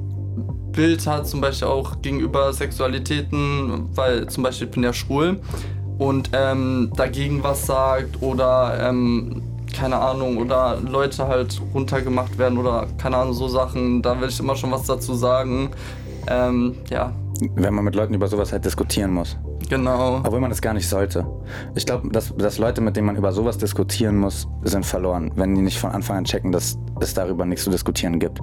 Speaker 3: Bild hat, zum Beispiel auch gegenüber Sexualitäten, weil zum Beispiel ich bin ja schwul und ähm, dagegen was sagt oder ähm, keine Ahnung, oder Leute halt runtergemacht werden oder keine Ahnung, so Sachen, da will ich immer schon was dazu sagen. Ähm, ja.
Speaker 4: Wenn man mit Leuten über sowas halt diskutieren muss.
Speaker 3: Genau.
Speaker 4: Obwohl man das gar nicht sollte. Ich glaube, dass, dass Leute, mit denen man über sowas diskutieren muss, sind verloren, wenn die nicht von Anfang an checken, dass es darüber nichts zu diskutieren gibt.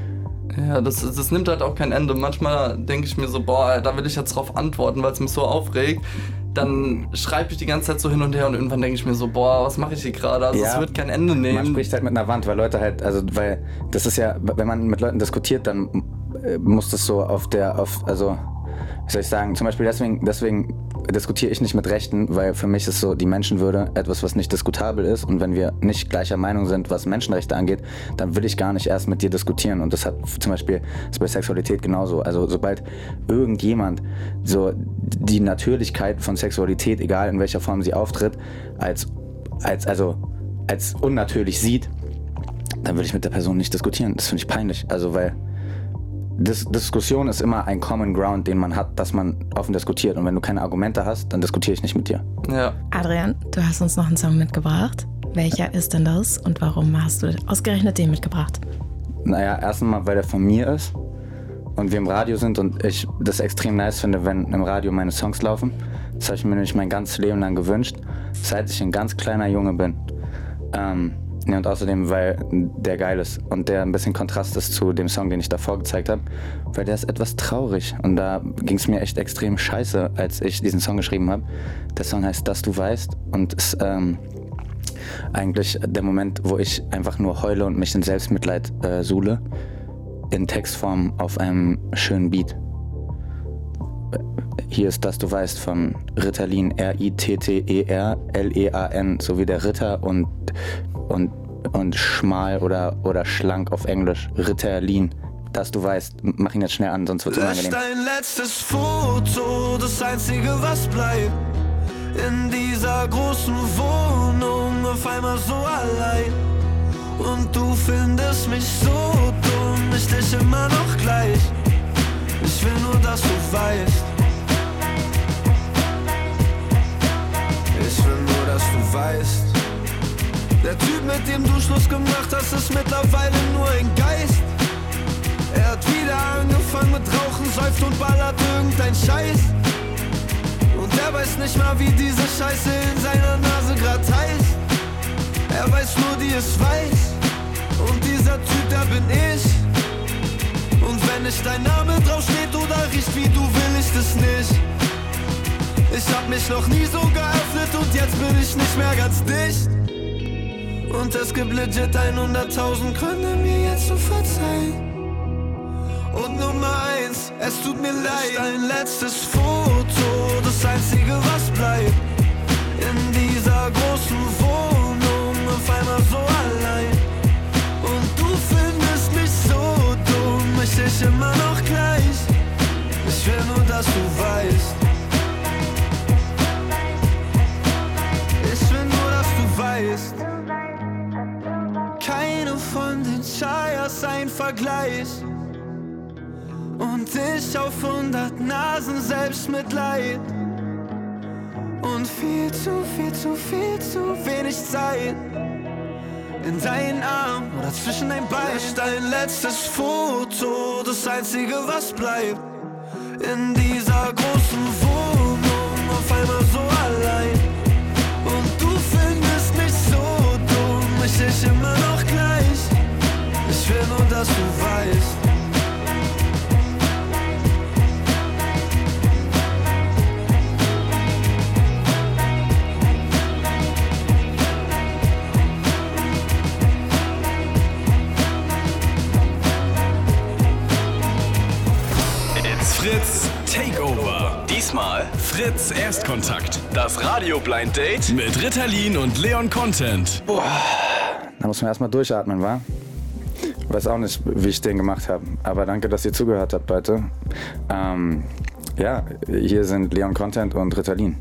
Speaker 3: Ja, das, das nimmt halt auch kein Ende. Manchmal denke ich mir so, boah, da will ich jetzt drauf antworten, weil es mich so aufregt. Dann schreibe ich die ganze Zeit so hin und her und irgendwann denke ich mir so, boah, was mache ich hier gerade? Also es
Speaker 4: Ja,
Speaker 3: wird kein Ende nehmen.
Speaker 4: Man spricht halt mit einer Wand, weil Leute halt, also weil das ist ja, wenn man mit Leuten diskutiert, dann äh, muss das so auf der, auf, also wie soll ich sagen, zum Beispiel deswegen, deswegen diskutiere ich nicht mit Rechten, weil für mich ist so die Menschenwürde etwas, was nicht diskutabel ist, und wenn wir nicht gleicher Meinung sind, was Menschenrechte angeht, dann will ich gar nicht erst mit dir diskutieren, und das hat zum Beispiel ist bei Sexualität genauso. Also sobald irgendjemand so die Natürlichkeit von Sexualität, egal in welcher Form sie auftritt, als, als, also, als unnatürlich sieht, dann würde ich mit der Person nicht diskutieren. Das finde ich peinlich, also weil Dis- Diskussion ist immer ein Common Ground, den man hat, dass man offen diskutiert. Und wenn du keine Argumente hast, dann diskutiere ich nicht mit dir.
Speaker 3: Ja.
Speaker 2: Adrian, du hast uns noch einen Song mitgebracht. Welcher ist denn das und warum hast du ausgerechnet den mitgebracht?
Speaker 4: Naja, erstmal, weil der von mir ist und wir im Radio sind und ich das extrem nice finde, wenn im Radio meine Songs laufen. Das habe ich mir nämlich mein ganzes Leben lang gewünscht, seit ich ein ganz kleiner Junge bin. Ähm, Ja, und außerdem, weil der geil ist und der ein bisschen Kontrast ist zu dem Song, den ich davor gezeigt habe, weil der ist etwas traurig und da ging es mir echt extrem scheiße, als ich diesen Song geschrieben habe. Der Song heißt Dass du weißt und ist ähm, eigentlich der Moment, wo ich einfach nur heule und mich in Selbstmitleid äh, suhle, in Textform auf einem schönen Beat. Hier ist Dass du weißt von Ritalin, R I T T E R L E A N, sowie der Ritter und Und, und schmal oder, oder schlank auf Englisch. Ritalin. Dass du weißt. Mach ihn jetzt schnell an, sonst wird's unangenehm.
Speaker 5: Lösch dein letztes Foto, das einzige was bleibt. In dieser großen Wohnung, auf einmal so allein. Und du findest mich so dumm, ich dich immer noch gleich. Ich will nur, dass du weißt. Ich will nur, dass du weißt. Der Typ, mit dem du Schluss gemacht hast, ist mittlerweile nur ein Geist. säuft und ballert irgendein Scheiß. Und er weiß nicht mal, wie diese Scheiße in seiner Nase grad heißt. Er weiß nur, die ist weiß. Und dieser Typ, der bin ich. Und wenn nicht dein Name draufsteht oder riecht wie du, will ich das nicht. Ich hab mich noch nie so geöffnet und jetzt bin ich nicht mehr ganz dicht. Und es gibt legit hunderttausend Gründe, mir jetzt zu verzeihen. Und Nummer eins, es tut mir leid. Dein letztes Foto, das einzige, was bleibt. In dieser großen Wohnung, auf einmal so allein. Und du findest mich so dumm, ich dich immer noch gleich. Ich will nur, dass du weißt. Ich will nur, dass du weißt. Keine von den Shires ein Vergleich. Und ich auf hundert Nasen Selbstmitleid. Und viel zu, viel zu, viel zu wenig Zeit. In deinen Armen oder zwischen dein Beinen. Dein letztes Foto, das einzige, was bleibt. In dieser großen Wohnung, auf einmal so allein. Und du findest mich so dumm, ich dich immer noch gleich. Ich will nur, dass du weißt.
Speaker 1: Fritz Takeover. Diesmal Fritz Erstkontakt. Das Radio Blind Date mit Ritalin und Leon Content.
Speaker 4: Boah, da muss man erstmal durchatmen, wa? Ich weiß auch nicht, wie ich den gemacht habe. Aber danke, dass ihr zugehört habt, Leute. Ähm, ja, hier sind Leon Content und Ritalin.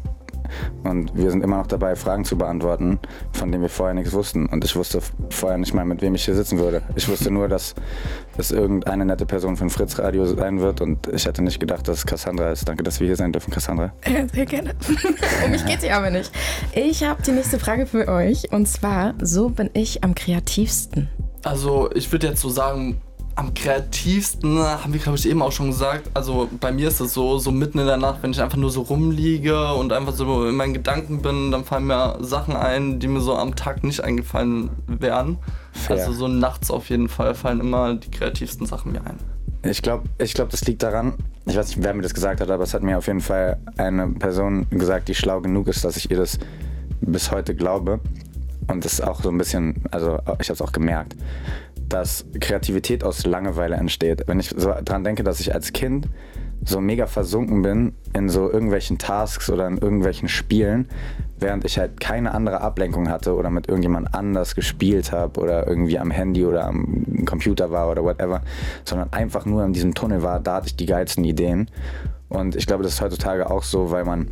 Speaker 4: Und wir sind immer noch dabei, Fragen zu beantworten, von denen wir vorher nichts wussten. Und ich wusste vorher nicht mal, mit wem ich hier sitzen würde. Ich wusste nur, dass es irgendeine nette Person von Fritz Radio sein wird. Und ich hätte nicht gedacht, dass es Cassandra ist. Danke, dass wir hier sein dürfen, Cassandra.
Speaker 2: Ja, sehr gerne. Um mich geht's ja aber nicht. Ich habe die nächste Frage für euch. Und zwar, so bin ich am kreativsten.
Speaker 3: Also ich würde jetzt so sagen, am kreativsten, haben wir glaube ich eben auch schon gesagt, also bei mir ist es so, so mitten in der Nacht, wenn ich einfach nur so rumliege und einfach so in meinen Gedanken bin, dann fallen mir Sachen ein, die mir so am Tag nicht eingefallen wären. Fair. Also so nachts auf jeden Fall fallen immer die kreativsten Sachen mir ein.
Speaker 4: Ich glaube, ich glaub, das liegt daran, ich weiß nicht, wer mir das gesagt hat, aber es hat mir auf jeden Fall eine Person gesagt, die schlau genug ist, dass ich ihr das bis heute glaube. Und das ist auch so ein bisschen, also ich habe es auch gemerkt, dass Kreativität aus Langeweile entsteht. Wenn ich so dran denke, dass ich als Kind so mega versunken bin in so irgendwelchen Tasks oder in irgendwelchen Spielen, während ich halt keine andere Ablenkung hatte oder mit irgendjemand anders gespielt habe oder irgendwie am Handy oder am Computer war oder whatever, sondern einfach nur in diesem Tunnel war, da hatte ich die geilsten Ideen. Und ich glaube, das ist heutzutage auch so, weil man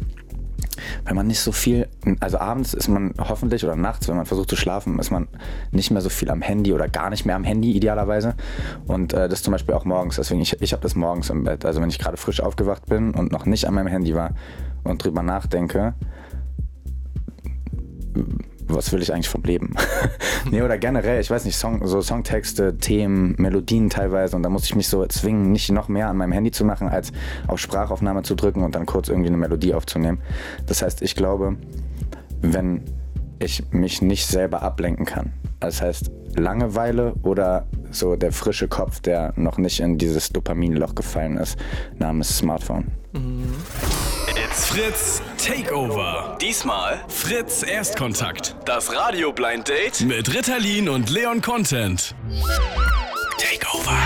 Speaker 4: Wenn man nicht so viel, also abends ist man hoffentlich oder nachts, wenn man versucht zu schlafen, ist man nicht mehr so viel am Handy oder gar nicht mehr am Handy idealerweise. Und äh, das zum Beispiel auch morgens, deswegen ich, ich habe das morgens im Bett. Also wenn ich gerade frisch aufgewacht bin und noch nicht an meinem Handy war und drüber nachdenke, was will ich eigentlich vom Leben? Nee, oder generell, ich weiß nicht, Song, so Songtexte, Themen, Melodien teilweise, und da muss ich mich so zwingen, nicht noch mehr an meinem Handy zu machen, als auf Sprachaufnahme zu drücken und dann kurz irgendwie eine Melodie aufzunehmen. Das heißt, ich glaube, wenn ich mich nicht selber ablenken kann, das heißt Langeweile oder so der frische Kopf, der noch nicht in dieses Dopaminloch gefallen ist, namens Smartphone.
Speaker 3: Mhm.
Speaker 1: It's Fritz Takeover. Diesmal Fritz Erstkontakt. Das Radio Blind Date mit Ritalin und Leon Content. Takeover.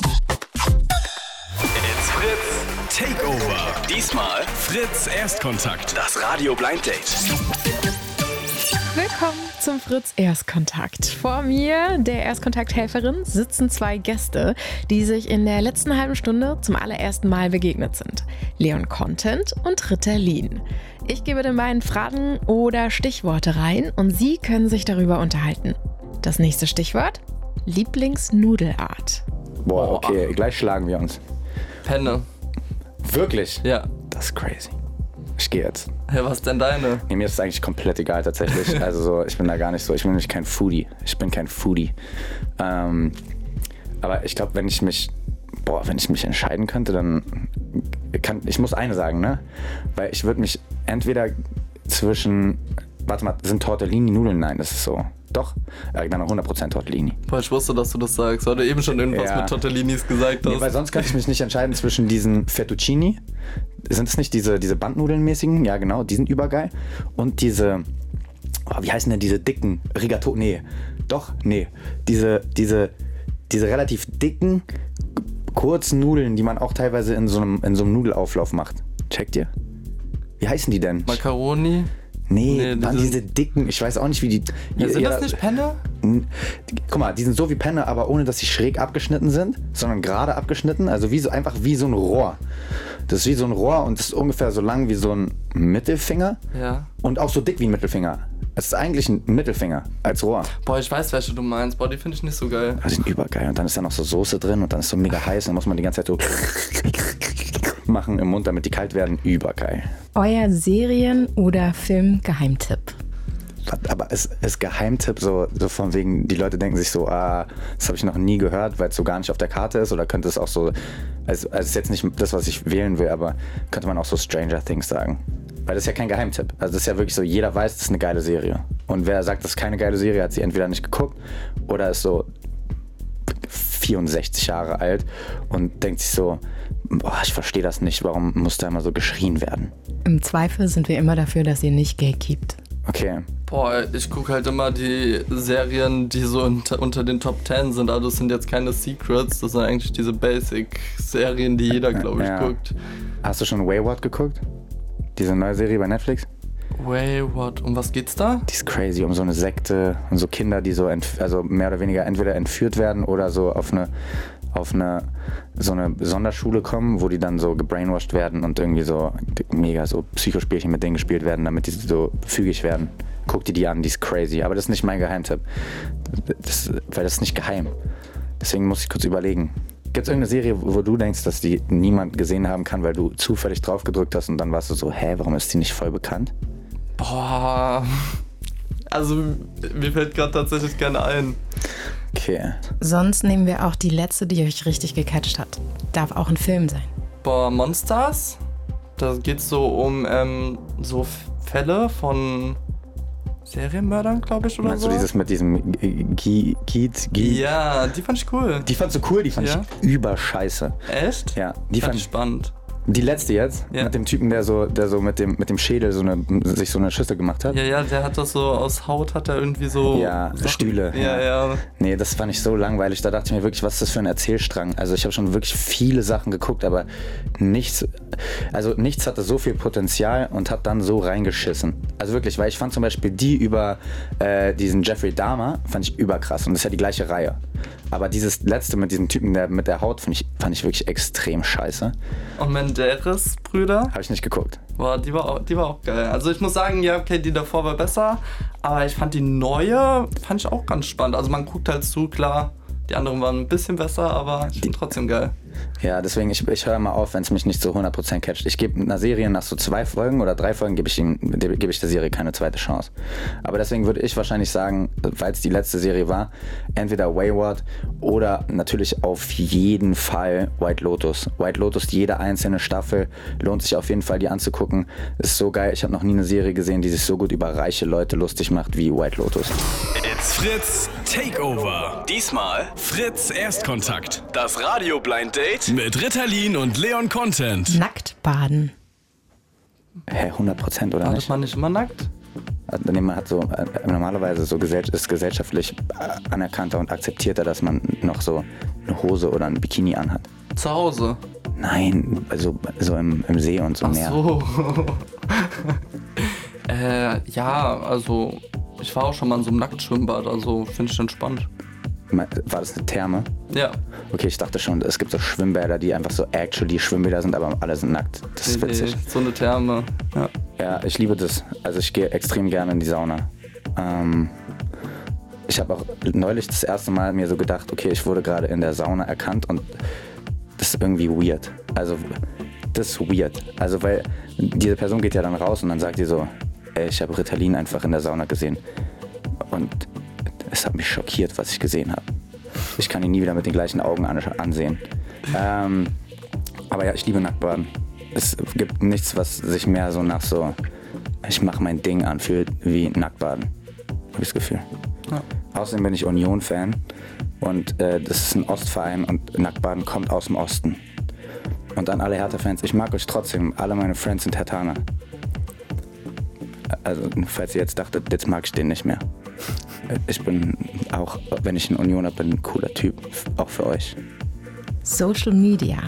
Speaker 1: It's Fritz Takeover. Diesmal Fritz Erstkontakt. Das Radio Blind Date.
Speaker 2: Willkommen zum Fritz Erstkontakt. Vor mir, der Erstkontakthelferin, sitzen zwei Gäste, die sich in der letzten halben Stunde zum allerersten Mal begegnet sind. Leon Content und Ritalin. Ich gebe den beiden Fragen oder Stichworte rein und sie können sich darüber unterhalten. Das nächste Stichwort? Lieblingsnudelart.
Speaker 4: Boah, okay, gleich schlagen wir uns.
Speaker 3: Penne.
Speaker 4: Wirklich?
Speaker 3: Ja.
Speaker 4: Das ist crazy. Ich gehe jetzt.
Speaker 3: Hey, was ist denn deine?
Speaker 4: Nee, mir ist es eigentlich komplett egal tatsächlich. Also so, ich bin da gar nicht so, ich bin nämlich kein Foodie. Ich bin kein Foodie. Ähm, aber ich glaube, wenn ich mich Boah, wenn ich mich entscheiden könnte, dann kann, ich muss eine sagen, ne? Weil ich würde mich entweder zwischen, warte mal, sind Tortellini Nudeln? Nein, das ist so. Doch, äh, dann hundert Prozent Tortellini.
Speaker 3: Boah, ich wusste, dass du das sagst, weil du eben schon irgendwas
Speaker 4: Ja.
Speaker 3: mit Tortellinis gesagt hast.
Speaker 4: Nee, weil sonst könnte ich mich nicht entscheiden zwischen diesen Fettuccini. Sind es nicht diese, diese Bandnudeln-mäßigen? Ja, genau, die sind übergeil. Und diese, oh, wie heißen denn diese dicken Rigatoni? Nee, doch, nee. Diese, diese, diese relativ dicken, kurzen Nudeln, die man auch teilweise in so einem, in so einem Nudelauflauf macht. Checkt ihr? Wie heißen die denn?
Speaker 3: Macaroni?
Speaker 4: Nee,
Speaker 3: Nee,
Speaker 4: waren
Speaker 3: diese-
Speaker 4: diese dicken, ich weiß auch nicht, wie die...
Speaker 3: Ja, sind
Speaker 4: ihr-
Speaker 3: das nicht Penne?
Speaker 4: N- Guck mal, die sind so wie Penne, aber ohne, dass sie schräg abgeschnitten sind, sondern gerade abgeschnitten, also wie so, einfach wie so ein Rohr. Das ist wie so ein Rohr und das ist ungefähr so lang wie so ein Mittelfinger
Speaker 3: Ja.
Speaker 4: und auch so dick wie ein Mittelfinger. Es ist eigentlich ein Mittelfinger als Rohr.
Speaker 3: Boah, ich weiß, welche du meinst. Boah, die finde ich nicht so geil.
Speaker 4: Also die sind übergeil und dann ist da noch so Soße drin und dann ist so mega heiß und dann muss man die ganze Zeit so machen im Mund, damit die kalt werden. Übergeil.
Speaker 2: Euer Serien- oder Film-Geheimtipp?
Speaker 4: Aber es ist Geheimtipp, so, so von wegen, die Leute denken sich so, ah, das habe ich noch nie gehört, weil es so gar nicht auf der Karte ist. Oder könnte es auch so, also, also ist jetzt nicht das, was ich wählen will, aber könnte man auch so Stranger Things sagen. Weil das ist ja kein Geheimtipp. Also das ist ja wirklich so, jeder weiß, das ist eine geile Serie. Und wer sagt, das ist keine geile Serie, hat sie entweder nicht geguckt oder ist so vierundsechzig Jahre alt und denkt sich so, boah, ich verstehe das nicht, warum muss da immer so geschrien werden?
Speaker 2: Im Zweifel sind wir immer dafür, dass ihr nicht gatekeept.
Speaker 4: Okay.
Speaker 3: Boah, ich gucke halt immer die Serien, die so unter, unter den Top Ten sind. Also das sind jetzt keine Secrets, das sind eigentlich diese Basic-Serien, die jeder, glaube ich,
Speaker 4: Ja.
Speaker 3: guckt.
Speaker 4: Hast du schon Wayward geguckt? Diese neue Serie bei Netflix?
Speaker 3: Wayward, um was geht's da?
Speaker 4: Die ist crazy, um so eine Sekte und so Kinder, die so entf- also mehr oder weniger entweder entführt werden oder so auf eine auf eine so eine Sonderschule kommen, wo die dann so gebrainwashed werden und irgendwie so mega so Psychospielchen mit denen gespielt werden, damit die so fügig werden. Guck dir die an, die ist crazy, aber das ist nicht mein Geheimtipp. Das, weil das ist nicht geheim. Deswegen muss ich kurz überlegen. Gibt es irgendeine Serie, wo du denkst, dass die niemand gesehen haben kann, weil du zufällig drauf gedrückt hast und dann warst du so, hä, warum ist die nicht voll bekannt?
Speaker 3: Boah. Also, mir fällt gerade tatsächlich gerne ein.
Speaker 4: Okay.
Speaker 2: Sonst nehmen wir auch die letzte, die euch richtig gecatcht hat. Darf auch ein Film sein.
Speaker 3: Boah, Monsters? Da geht's so um ähm, so Fälle von Serienmördern, glaube ich, oder
Speaker 4: Meinst
Speaker 3: so.
Speaker 4: du dieses mit diesem Giet, Giet,
Speaker 3: Ja, die fand ich cool.
Speaker 4: Die fandst du cool, die fand
Speaker 3: Ja.
Speaker 4: ich überscheiße.
Speaker 3: Echt?
Speaker 4: Ja, die
Speaker 3: fand
Speaker 4: fand
Speaker 3: ich spannend.
Speaker 4: Die letzte jetzt,
Speaker 3: Ja.
Speaker 4: mit dem Typen, der so, der so mit dem, mit dem Schädel so eine, sich so eine Schüssel gemacht hat.
Speaker 3: Ja, ja, der hat das so aus Haut, hat er irgendwie so.
Speaker 4: Ja,
Speaker 3: Sachen-
Speaker 4: Stühle.
Speaker 3: Ja, ja.
Speaker 4: Nee, das fand ich so langweilig. Da dachte ich mir wirklich, was ist das für ein Erzählstrang? Also ich habe schon wirklich viele Sachen geguckt, aber nichts, also nichts hatte so viel Potenzial und hat dann so reingeschissen. Also wirklich, weil ich fand zum Beispiel die über äh, diesen Jeffrey Dahmer, fand ich überkrass und das ist ja die gleiche Reihe. Aber dieses letzte mit diesem Typen der, mit der Haut, fand ich, fand ich wirklich extrem scheiße.
Speaker 3: Und Menderes-Brüder,
Speaker 4: Habe ich nicht geguckt.
Speaker 3: boah, die war, auch, die war auch geil. Also ich muss sagen, ja, okay, die davor war besser, aber ich fand die neue, fand ich auch ganz spannend. Also man guckt halt zu, klar, die anderen waren ein bisschen besser, aber ich finde trotzdem geil.
Speaker 4: Ja, deswegen, ich, ich höre mal auf, wenn es mich nicht so hundert Prozent catcht. Ich gebe einer Serie nach so zwei Folgen oder drei Folgen, gebe ich, ihm- gebe ich der Serie keine zweite Chance. Aber deswegen würde ich wahrscheinlich sagen, weil es die letzte Serie war, entweder Wayward oder natürlich auf jeden Fall White Lotus. White Lotus, jede einzelne Staffel, lohnt sich auf jeden Fall, die anzugucken. Ist so geil. Ich habe noch nie eine Serie gesehen, die sich so gut über reiche Leute lustig macht wie White Lotus.
Speaker 1: It's Fritz Takeover. Diesmal Fritz Erstkontakt. Das Radio Blind Date mit Ritalin und Leon Content.
Speaker 2: Nackt baden.
Speaker 4: Hä, hundert Prozent oder
Speaker 3: War
Speaker 4: nicht?
Speaker 3: das man nicht immer nackt?
Speaker 4: Also, nee, man hat so, äh, normalerweise so gesell ist gesellschaftlich äh, anerkannter und akzeptierter, dass man noch so eine Hose oder ein Bikini anhat.
Speaker 3: Zu Hause.
Speaker 4: Nein, also so im, im See und so
Speaker 3: Ach
Speaker 4: mehr.
Speaker 3: so. äh, ja, also ich war auch schon mal in so einem Nacktschwimmbad, also finde ich entspannt.
Speaker 4: Ma- War das eine Therme?
Speaker 3: Ja.
Speaker 4: Okay, ich dachte schon, es gibt so Schwimmbäder, die einfach so actually Schwimmbäder sind, aber alle sind nackt. Das ist
Speaker 3: Nee,
Speaker 4: witzig.
Speaker 3: so eine Therme. Ja.
Speaker 4: Ja, ich liebe das. Also ich gehe extrem gerne in die Sauna. Ähm, ich habe auch neulich das erste Mal mir so gedacht, okay, ich wurde gerade in der Sauna erkannt und das ist irgendwie weird. Also das ist weird. Also weil diese Person geht ja dann raus und dann sagt die so, ey, ich habe Ritalin einfach in der Sauna gesehen. Und es hat mich schockiert, was ich gesehen habe. Ich kann ihn nie wieder mit den gleichen Augen an- ansehen. ähm, aber ja, ich liebe Nacktbaden. Es gibt nichts, was sich mehr so nach so, ich mache mein Ding anfühlt, wie Nacktbaden. Hab ich das Gefühl. Ja. Außerdem bin ich Union-Fan und äh, das ist ein Ostverein und Nacktbaden kommt aus dem Osten. Und an alle Hertha-Fans, ich mag euch trotzdem, alle meine Friends sind Herthaner. Also, falls ihr jetzt dachtet, jetzt mag ich den nicht mehr. Ich bin auch, wenn ich ein Unioner bin, ein cooler Typ, auch für euch.
Speaker 2: Social Media.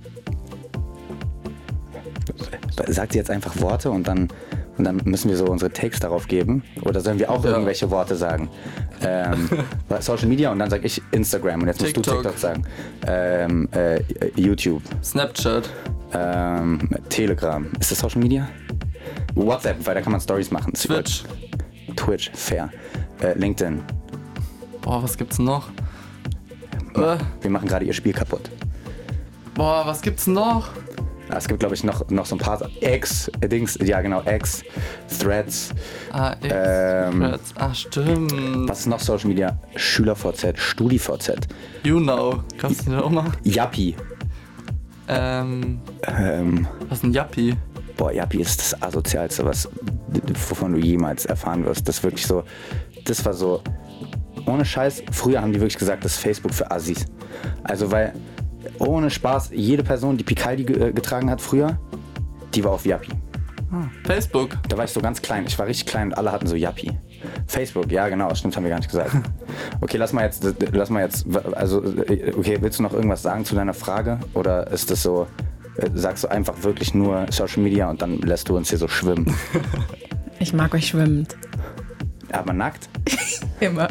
Speaker 4: Sagt sie jetzt einfach Worte und dann, und dann müssen wir so unsere Takes darauf geben? Oder sollen wir auch ja. irgendwelche Worte sagen? Ähm, Social Media und dann sage ich Instagram und jetzt musst TikTok. du TikTok sagen. Ähm, äh, YouTube.
Speaker 3: Snapchat.
Speaker 4: Ähm, Telegram. Ist das Social Media? WhatsApp, weil da kann man Stories machen.
Speaker 3: Twitch.
Speaker 4: Twitch, fair. Äh, LinkedIn.
Speaker 3: Boah, was gibt's noch?
Speaker 4: Wir äh. machen gerade ihr Spiel kaputt.
Speaker 3: Boah, was gibt's noch?
Speaker 4: Es gibt, glaube ich, noch, noch so ein paar X, Dings, ja genau, X, Threads.
Speaker 3: Ah, X,
Speaker 4: ähm,
Speaker 3: Threads, ah stimmt.
Speaker 4: Was ist noch Social Media? SchülerVZ, StudiVZ.
Speaker 3: You know, kannst du das auch mal?
Speaker 4: Yappi.
Speaker 3: Ähm,
Speaker 4: ähm,
Speaker 3: was ist ein Yappi?
Speaker 4: Boah, Yappi ist das Asozialste, was, wovon du jemals erfahren wirst. Das ist wirklich so, das war so, ohne Scheiß, früher haben die wirklich gesagt, das ist Facebook für Assis. Also weil, ohne Spaß, jede Person, die Picaldi ge- getragen hat früher, die war auf Yappi.
Speaker 3: Hm. Facebook?
Speaker 4: Da war ich so ganz klein, ich war richtig klein und alle hatten so Yappi. Facebook, ja genau, stimmt, haben wir gar nicht gesagt. Okay, lass mal jetzt, lass mal jetzt, also, okay, willst du noch irgendwas sagen zu deiner Frage? Oder ist das so, sagst du einfach wirklich nur Social Media und dann lässt du uns hier so schwimmen?
Speaker 2: Ich mag euch schwimmend.
Speaker 4: Aber nackt?
Speaker 2: Immer.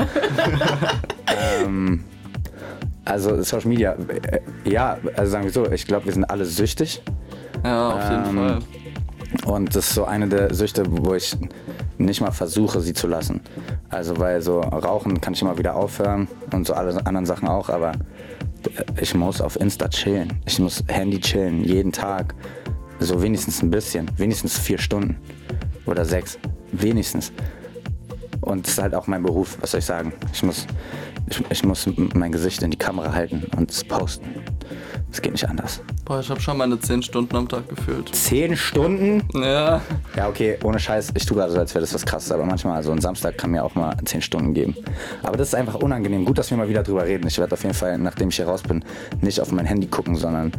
Speaker 4: ähm, also Social Media, äh, ja, also sagen wir so, ich glaube, wir sind alle süchtig.
Speaker 3: Ja, auf jeden
Speaker 4: ähm,
Speaker 3: Fall.
Speaker 4: Und das ist so eine der Süchte, wo ich nicht mal versuche, sie zu lassen. Also weil so Rauchen kann ich immer wieder aufhören und so alle anderen Sachen auch, aber ich muss auf Insta chillen. Ich muss Handy chillen, jeden Tag. So wenigstens ein bisschen, wenigstens vier Stunden oder sechs, wenigstens. Und das ist halt auch mein Beruf, was soll ich sagen. Ich muss, ich, ich muss mein Gesicht in die Kamera halten und es posten. Das geht nicht anders.
Speaker 3: Boah, ich habe schon meine zehn Stunden am Tag gefühlt.
Speaker 4: Zehn Stunden?
Speaker 3: Ja.
Speaker 4: Ja, okay, ohne Scheiß. Ich tue gerade so, als wäre das was Krasses, aber manchmal, also ein Samstag kann mir auch mal zehn Stunden geben. Aber das ist einfach unangenehm. Gut, dass wir mal wieder drüber reden. Ich werde auf jeden Fall, nachdem ich hier raus bin, nicht auf mein Handy gucken, sondern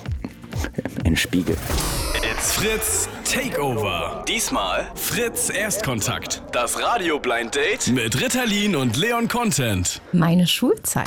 Speaker 4: in den Spiegel.
Speaker 1: It's Fritz Takeover. Diesmal Fritz Erstkontakt. Das Radio Blind Date mit Ritalin und Leon Content.
Speaker 2: Meine Schulzeit.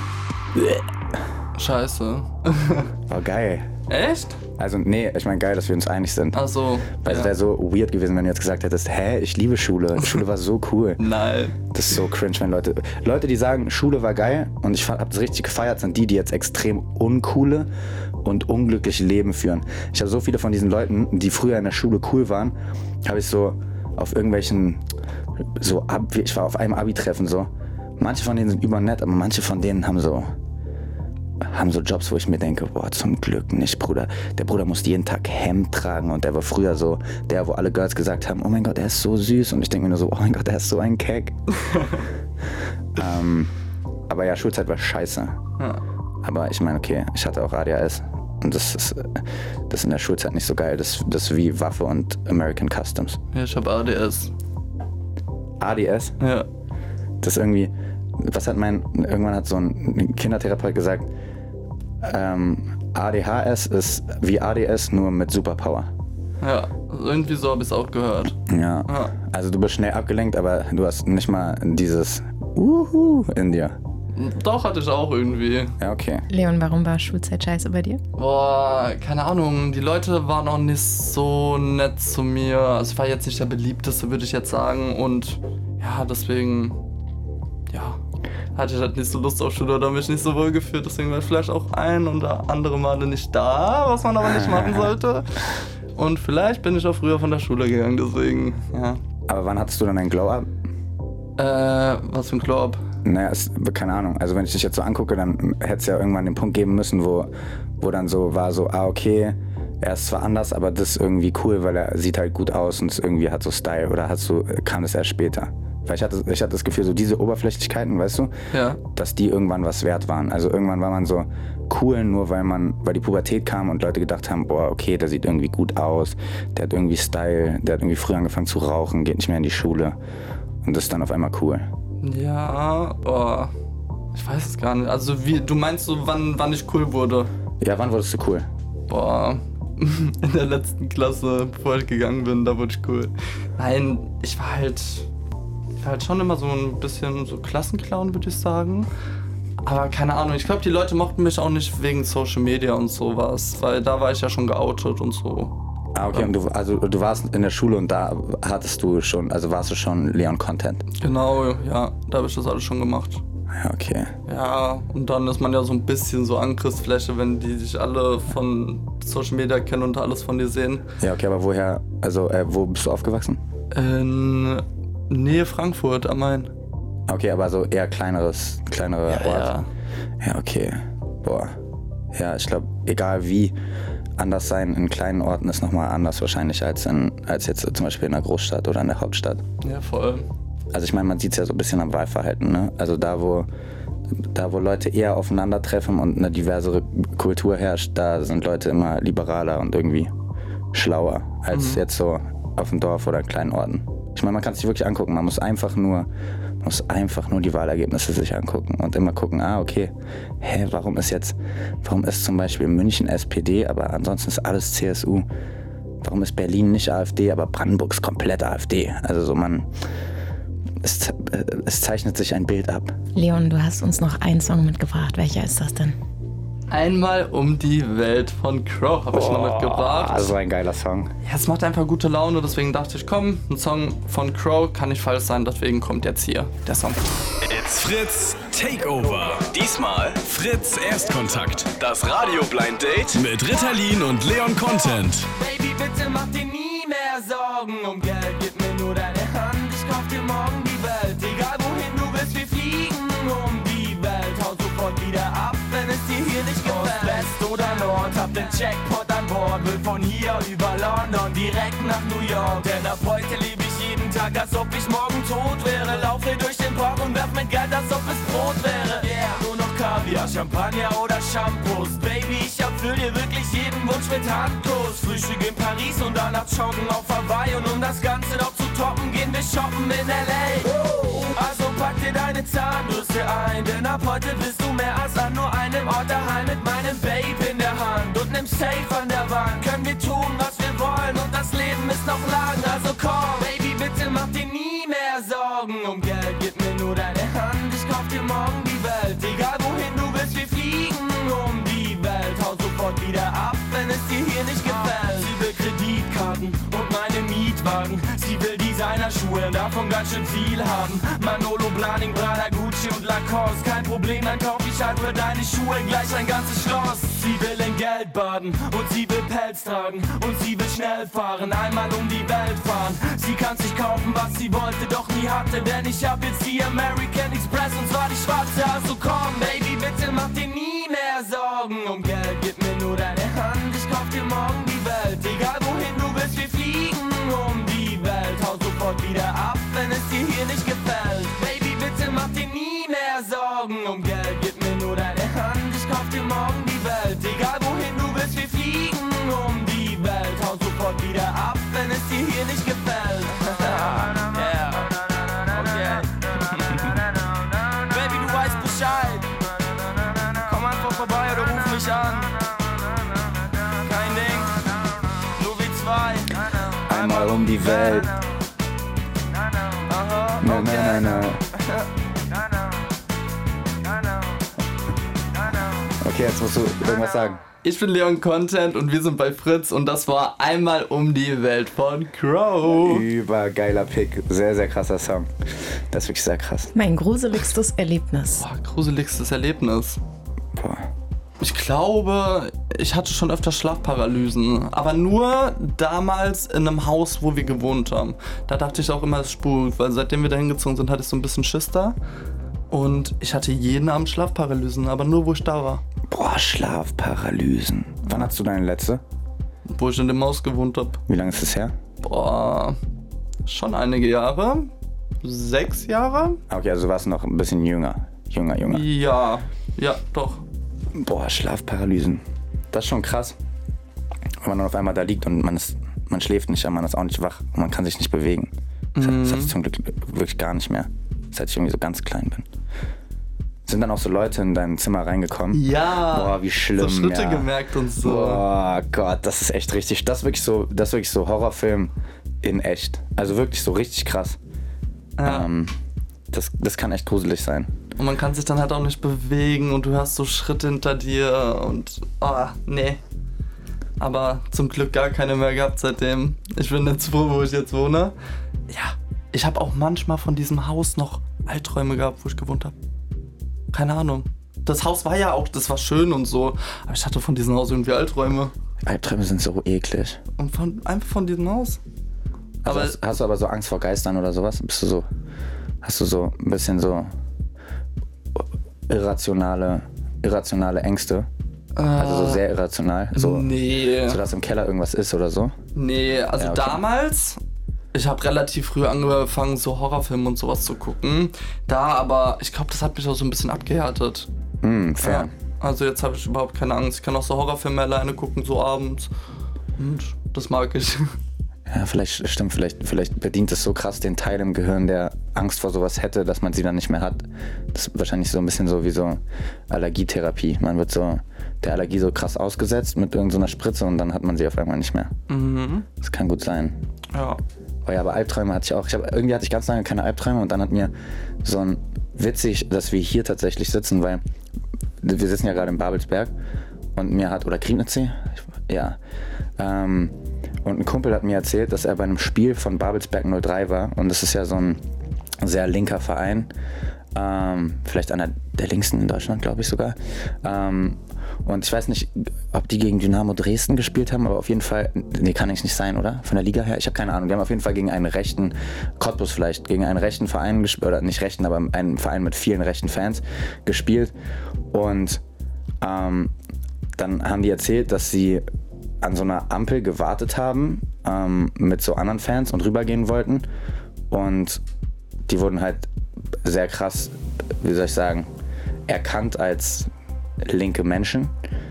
Speaker 3: Scheiße.
Speaker 4: Oh, geil.
Speaker 3: Echt?
Speaker 4: Also, nee, ich meine, geil, dass wir uns einig sind.
Speaker 3: Ach so.
Speaker 4: Weil es
Speaker 3: ja.
Speaker 4: wäre so weird gewesen, wenn du jetzt gesagt hättest, hä, ich liebe Schule. Schule war so cool.
Speaker 3: Nein.
Speaker 4: Das ist so cringe, wenn Leute... Leute, die sagen, Schule war geil und ich hab das richtig gefeiert, sind die, die jetzt extrem uncoole und unglückliche Leben führen. Ich habe so viele von diesen Leuten, die früher in der Schule cool waren, habe ich so auf irgendwelchen... so Ab, ich war auf einem Abi-Treffen so. Manche von denen sind übernett, aber manche von denen haben so... haben so Jobs, wo ich mir denke, boah, zum Glück nicht, Bruder. Der Bruder musste jeden Tag Hemd tragen und der war früher so der, wo alle Girls gesagt haben, oh mein Gott, er ist so süß. Und ich denke mir nur so, oh mein Gott, er ist so ein Keck. ähm, aber ja, Schulzeit war scheiße.
Speaker 3: Ja.
Speaker 4: Aber ich meine, okay, ich hatte auch A D H S. Und das ist, das ist in der Schulzeit nicht so geil. Das, das ist wie Waffe und American Customs.
Speaker 3: Ja, ich habe A D S.
Speaker 4: A D S?
Speaker 3: Ja.
Speaker 4: Das ist irgendwie, was hat mein, irgendwann hat so ein Kindertherapeut gesagt, ähm, A D H S ist wie A D S, nur mit Superpower.
Speaker 3: Ja, irgendwie so habe ich es auch gehört.
Speaker 4: Ja.
Speaker 3: Ja,
Speaker 4: Also du bist schnell abgelenkt, aber du hast nicht mal dieses Uhu in dir.
Speaker 3: doch hatte ich auch irgendwie.
Speaker 4: Ja, okay.
Speaker 2: Leon, warum war Schulzeit scheiße bei dir?
Speaker 3: Boah, keine Ahnung, die Leute waren auch nicht so nett zu mir. Also ich war jetzt nicht der beliebteste, würde ich jetzt sagen. Und ja, deswegen, ja, hatte ich halt nicht so Lust auf Schule oder mich nicht so wohl gefühlt. Deswegen war ich vielleicht auch ein oder andere Male nicht da, was man aber nicht machen sollte. Und vielleicht bin ich auch früher von der Schule gegangen, deswegen, ja.
Speaker 4: Aber wann hattest du dann ein Glow-Up?
Speaker 3: Äh, was für ein Glow-Up?
Speaker 4: Naja, ist, keine Ahnung. Also wenn ich dich jetzt so angucke, dann hätte es ja irgendwann den Punkt geben müssen, wo, wo dann so war so, ah okay, er ist zwar anders, aber das ist irgendwie cool, weil er sieht halt gut aus und es irgendwie hat so Style. Oder hast du, kam das erst später? Weil ich hatte, ich hatte das Gefühl, so diese Oberflächlichkeiten, weißt du,
Speaker 3: Ja.
Speaker 4: dass die irgendwann was wert waren. Also irgendwann war man so, cool, nur weil man, weil die Pubertät kam und Leute gedacht haben, boah, okay, der sieht irgendwie gut aus, der hat irgendwie Style, der hat irgendwie früh angefangen zu rauchen, geht nicht mehr in die Schule und das ist dann auf einmal cool.
Speaker 3: Ja, boah, ich weiß es gar nicht. Also wie, du meinst so, wann, wann ich cool wurde?
Speaker 4: Ja, wann wurdest du cool?
Speaker 3: Boah, in der letzten Klasse, bevor ich gegangen bin, da wurde ich cool. Nein, ich war halt, ich war halt schon immer so ein bisschen so Klassenclown, würde ich sagen. Aber keine Ahnung, ich glaube, die Leute mochten mich auch nicht wegen Social Media und sowas, weil da war ich ja schon geoutet und so.
Speaker 4: Ah, okay, und du, also du warst in der Schule und da hattest du schon, also warst du schon Leon Content?
Speaker 3: Genau, ja, da habe ich das alles schon gemacht.
Speaker 4: Ja, okay.
Speaker 3: Ja, und dann ist man ja so ein bisschen so Angriffsfläche, wenn die sich alle von Social Media kennen und alles von dir sehen.
Speaker 4: Ja, okay, aber woher, also äh, wo bist du aufgewachsen?
Speaker 3: In Nähe Frankfurt am Main.
Speaker 4: Okay, aber so eher kleineres, kleinerer
Speaker 3: Ja,
Speaker 4: Ort.
Speaker 3: ja.
Speaker 4: Ja, okay. Boah. Ja, ich glaube, egal wie, anders sein in kleinen Orten ist nochmal anders wahrscheinlich als, in, als jetzt zum Beispiel in einer Großstadt oder in der Hauptstadt.
Speaker 3: Ja, voll.
Speaker 4: Also ich meine, man sieht es ja so ein bisschen am Wahlverhalten, ne? Also da, wo, da, wo Leute eher aufeinandertreffen und eine diversere Kultur herrscht, da sind Leute immer liberaler und irgendwie schlauer als mhm. jetzt so auf dem Dorf oder in kleinen Orten. Ich meine, man kann es sich wirklich angucken. Man muss einfach nur, muss einfach nur die Wahlergebnisse sich angucken und immer gucken, ah, okay, hä, warum ist jetzt, warum ist zum Beispiel München S P D, aber ansonsten ist alles C S U? Warum ist Berlin nicht AfD, aber Brandenburg ist komplett AfD? Also so man, es, es zeichnet sich ein Bild ab.
Speaker 2: Leon, du hast uns noch einen Song mitgebracht. Welcher ist das denn?
Speaker 3: Einmal um die Welt von Crow habe ich noch mitgebracht.
Speaker 4: Also ein geiler Song.
Speaker 3: Ja, es macht einfach gute Laune, deswegen dachte ich, komm, ein Song von Crow kann nicht falsch sein, deswegen kommt jetzt hier der Song.
Speaker 1: It's Fritz Takeover. Diesmal Fritz Erstkontakt. Das Radio Blind Date mit Ritalin und Leon Content.
Speaker 7: Baby, bitte mach dir nie mehr Sorgen um Geld. Gib mir nur deine Hand, ich kauf dir morgen die Welt. Egal wohin du willst, wir fliegen um die Welt. Hau sofort wieder ab, wenn es dir hier nicht gefällt. Ost, West oder Nord, hab den Jackpot an Bord. Will von hier über London direkt nach New York. Denn ab heute lebe ich jeden Tag, als ob ich morgen tot wäre. Laufe durch den Park und werf mit Geld, als ob es Brot wäre. Yeah, nur noch Kaviar, Champagner oder Shampoos. Baby, ich erfüll dir wirklich jeden Wunsch mit Handkuss. Frühstück in Paris und danach joggen auf Hawaii. Und um das Ganze noch zu toppen, gehen wir shoppen in L A. Also pack dir deine Zahnbürste ein, denn ab heute bist du mehr als an nur einem Ort daheim. Mit meinem Babe in der Hand und nem Safe an der Wand können wir tun, was wir wollen und das Leben ist noch lang. Also komm, Baby, bitte mach dir nie mehr Sorgen um Geld. Gib mir nur deine Hand, ich kauf dir morgen die Welt. Egal wohin du willst, wir fliegen um die Welt. Hau sofort wieder ab, wenn es dir hier nicht gefällt. Sie will Kreditkarten und meine Mietwagen. Sie will Designerschuhe, davon ganz schön viel haben. Manolo, Blahnik, Prada, Gucci und Lacoste. Kein Problem, dann kauf ich halt für deine Schuhe gleich ein ganzes Schloss. Sie will in Geld baden und sie will Pelz tragen und sie will schnell fahren, einmal um die Welt fahren. Sie kann sich kaufen, was sie wollte, doch nie hatte, denn ich hab jetzt die American Express und zwar die schwarze. Also komm, Baby, bitte mach dir nie mehr Sorgen um Geld. Gib mir nur deine Hand, ich kauf dir morgen die Welt. Egal wohin du willst, wir fliegen um die Welt. Hau sofort wieder ab, wenn es dir hier nicht gefällt. Baby, bitte mach dir nie mehr Sorgen um Geld. Gib mir nur deine Hand, ich kauf dir morgen die Welt. Egal wohin du willst, wir fliegen um die Welt. Hau sofort wieder ab, wenn es dir hier nicht gefällt. Yeah. Okay. Baby, du weißt Bescheid. Komm einfach vorbei oder ruf mich an. Kein Ding, nur wir zwei.
Speaker 4: Einmal um die Welt.
Speaker 7: Aha,
Speaker 4: Na,
Speaker 7: okay.
Speaker 4: na, na, na. Okay, jetzt musst du irgendwas sagen.
Speaker 3: Ich bin Leon Content und wir sind bei Fritz und das war Einmal um die Welt von Crow.
Speaker 4: Übergeiler Pick. Sehr, sehr krasser Song. Das ist wirklich sehr krass.
Speaker 2: Mein gruseligstes Erlebnis.
Speaker 3: Boah, gruseligstes Erlebnis.
Speaker 4: Boah.
Speaker 3: Ich glaube, ich hatte schon öfter Schlafparalysen, aber nur damals in einem Haus, wo wir gewohnt haben. Da dachte ich auch immer, es spukt, weil seitdem wir da hingezogen sind, hatte ich so ein bisschen Schiss da. Und ich hatte jeden Abend Schlafparalysen, aber nur, wo ich da war.
Speaker 4: Boah, Schlafparalysen. Wann hattest du deine letzte?
Speaker 3: Wo ich in dem Haus gewohnt habe.
Speaker 4: Wie lange ist es her?
Speaker 3: Boah, schon einige Jahre. Sechs Jahre?
Speaker 4: Okay, also du warst noch ein bisschen jünger. Jünger, jünger.
Speaker 3: Ja, ja, doch.
Speaker 4: Boah, Schlafparalysen. Das ist schon krass. Wenn man dann auf einmal da liegt und man, ist, man schläft nicht, aber man ist auch nicht wach und man kann sich nicht bewegen. Das, mhm. das hatte ich zum Glück wirklich gar nicht mehr, seit ich irgendwie so ganz klein bin. Sind dann auch so Leute in dein Zimmer reingekommen?
Speaker 3: Ja.
Speaker 4: Boah, wie schlimm.
Speaker 3: So Schritte
Speaker 4: ja.
Speaker 3: gemerkt und so.
Speaker 4: Boah, Gott, das ist echt richtig. Das ist wirklich so, das ist wirklich so Horrorfilm in echt. Also wirklich so richtig krass.
Speaker 3: Ja.
Speaker 4: Ähm, das, das kann echt gruselig sein.
Speaker 3: Und man kann sich dann halt auch nicht bewegen und du hörst so Schritte hinter dir und oh, nee. Aber zum Glück gar keine mehr gehabt seitdem. Ich bin jetzt froh, wo ich jetzt wohne. Ja, ich habe auch manchmal von diesem Haus noch Albträume gehabt, wo ich gewohnt habe. Keine Ahnung. Das Haus war ja auch, das war schön und so, aber ich hatte von diesem Haus irgendwie Albträume.
Speaker 4: Albträume sind so eklig.
Speaker 3: Und von, einfach von diesem Haus.
Speaker 4: Also
Speaker 3: aber
Speaker 4: hast, hast du aber so Angst vor Geistern oder sowas? Bist du so, hast du so ein bisschen so irrationale, irrationale Ängste?
Speaker 3: Äh,
Speaker 4: Also so sehr irrational? So,
Speaker 3: nee.
Speaker 4: So dass im Keller irgendwas ist oder so?
Speaker 3: Nee, also
Speaker 4: Ja, okay.
Speaker 3: damals, ich habe relativ früh angefangen, so Horrorfilme und sowas zu gucken. Da aber, ich glaube, das hat mich auch so ein bisschen abgehärtet.
Speaker 4: Hm, fair.
Speaker 3: Ja, also jetzt habe ich überhaupt keine Angst. Ich kann auch so Horrorfilme alleine gucken, so abends. Und das mag ich.
Speaker 4: Ja, vielleicht stimmt, vielleicht, vielleicht bedient es so krass den Teil im Gehirn, der Angst vor sowas hätte, dass man sie dann nicht mehr hat. Das ist wahrscheinlich so ein bisschen so wie so Allergietherapie. Man wird so der Allergie so krass ausgesetzt mit irgendeiner Spritze und dann hat man sie auf einmal nicht mehr.
Speaker 3: Mhm.
Speaker 4: Das kann gut sein.
Speaker 3: Ja.
Speaker 4: Oh ja, aber Albträume hatte ich auch. Ich hab, irgendwie hatte ich ganz lange keine Albträume und dann hat mir so ein witzig, dass wir hier tatsächlich sitzen, weil wir sitzen ja gerade in Babelsberg und mir hat, oder Griebnitzsee? Ja. Ähm, und ein Kumpel hat mir erzählt, dass er bei einem Spiel von Babelsberg null drei war und das ist ja so ein sehr linker Verein. Ähm, vielleicht einer der linksten in Deutschland, glaube ich sogar. Ähm, und ich weiß nicht, ob die gegen Dynamo Dresden gespielt haben, aber auf jeden Fall, nee, kann ich nicht sein, oder? Von der Liga her? Ich habe keine Ahnung. Die haben auf jeden Fall gegen einen rechten, Cottbus vielleicht, gegen einen rechten Verein gespielt, oder nicht rechten, aber einen Verein mit vielen rechten Fans gespielt. Und ähm, dann haben die erzählt, dass sie an so einer Ampel gewartet haben ähm, mit so anderen Fans und rübergehen wollten. Und die wurden halt sehr krass, wie soll ich sagen, erkannt als linke Menschen.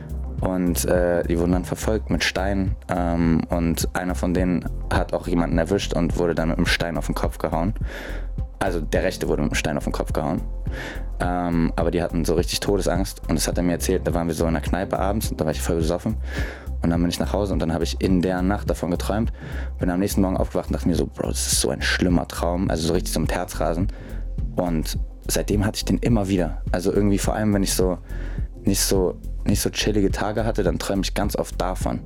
Speaker 4: Und äh, die wurden dann verfolgt mit Steinen. Ähm, und einer von denen hat auch jemanden erwischt und wurde dann mit einem Stein auf den Kopf gehauen. Also der Rechte wurde mit einem Stein auf den Kopf gehauen. Ähm, aber die hatten so richtig Todesangst. Und das hat er mir erzählt, da waren wir so in der Kneipe abends und da war ich voll besoffen. Und dann bin ich nach Hause und dann habe ich in der Nacht davon geträumt. Bin am nächsten Morgen aufgewacht und dachte mir so, Bro, das ist so ein schlimmer Traum. Also so richtig so mit Herzrasen. Und seitdem hatte ich den immer wieder. Also irgendwie vor allem, wenn ich so nicht so, nicht so chillige Tage hatte, dann träume ich ganz oft davon.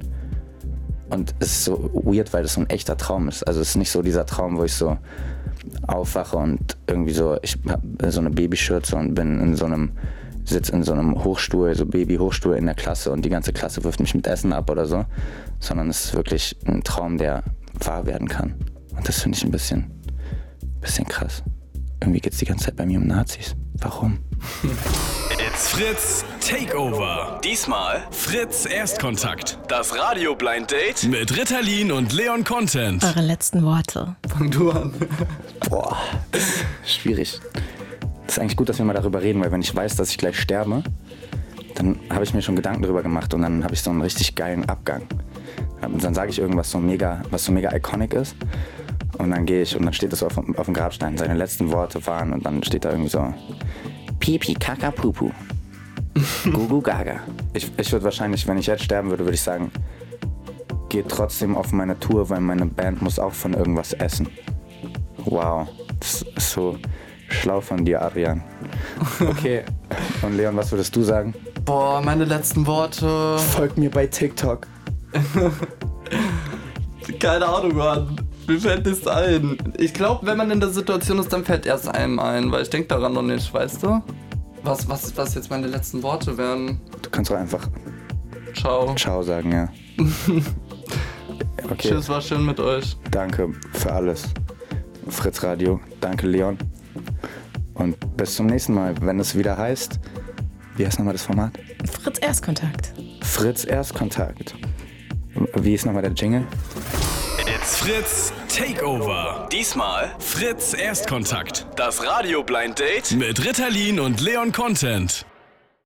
Speaker 4: Und es ist so weird, weil das so ein echter Traum ist. Also es ist nicht so dieser Traum, wo ich so aufwache und irgendwie so, ich habe so eine Babyschürze und bin in so einem, sitze in so einem Hochstuhl, so Baby-Hochstuhl in der Klasse und die ganze Klasse wirft mich mit Essen ab oder so. Sondern es ist wirklich ein Traum, der wahr werden kann. Und das finde ich ein bisschen, bisschen krass. Irgendwie geht's die ganze Zeit bei mir um Nazis. Warum?
Speaker 1: It's Fritz Takeover. Diesmal Fritz Erstkontakt. Das Radio Blind Date mit Ritalin und Leon Content.
Speaker 2: Eure letzten Worte.
Speaker 3: Fang du an.
Speaker 4: Boah, schwierig. Das ist eigentlich gut, dass wir mal darüber reden, weil wenn ich weiß, dass ich gleich sterbe, dann habe ich mir schon Gedanken darüber gemacht und dann habe ich so einen richtig geilen Abgang. Und dann sage ich irgendwas so mega, was so mega iconic ist. Und dann gehe ich und dann steht das auf, auf dem Grabstein. Seine letzten Worte waren und dann steht da irgendwie so Pipi, Kaka, Pupu. Gugu, Gaga. Ich, ich würde wahrscheinlich, wenn ich jetzt sterben würde, würde ich sagen, geht trotzdem auf meine Tour, weil meine Band muss auch von irgendwas essen. Wow, das ist so schlau von dir, Adrian. Okay, und Leon, was würdest du sagen?
Speaker 3: Boah, meine letzten Worte.
Speaker 4: Folgt mir bei TikTok.
Speaker 3: Keine Ahnung, Mann. Mir fällt nichts ein. Ich glaube, wenn man in der Situation ist, dann fällt erst einem ein, weil ich denke daran noch nicht, weißt du? Was, was, was jetzt meine letzten Worte wären?
Speaker 4: Du kannst doch einfach
Speaker 3: Ciao.
Speaker 4: Ciao sagen, ja. Okay.
Speaker 3: Tschüss, war schön mit euch.
Speaker 4: Danke für alles. Fritz Radio. Danke, Leon. Und bis zum nächsten Mal, wenn es wieder heißt, wie heißt nochmal das Format?
Speaker 2: Fritz Erstkontakt.
Speaker 4: Fritz Erstkontakt. Wie ist nochmal der Jingle?
Speaker 1: It's Fritz Takeover. Diesmal Fritz Erstkontakt. Das Radio Blind Date mit Ritalin und Leon Content.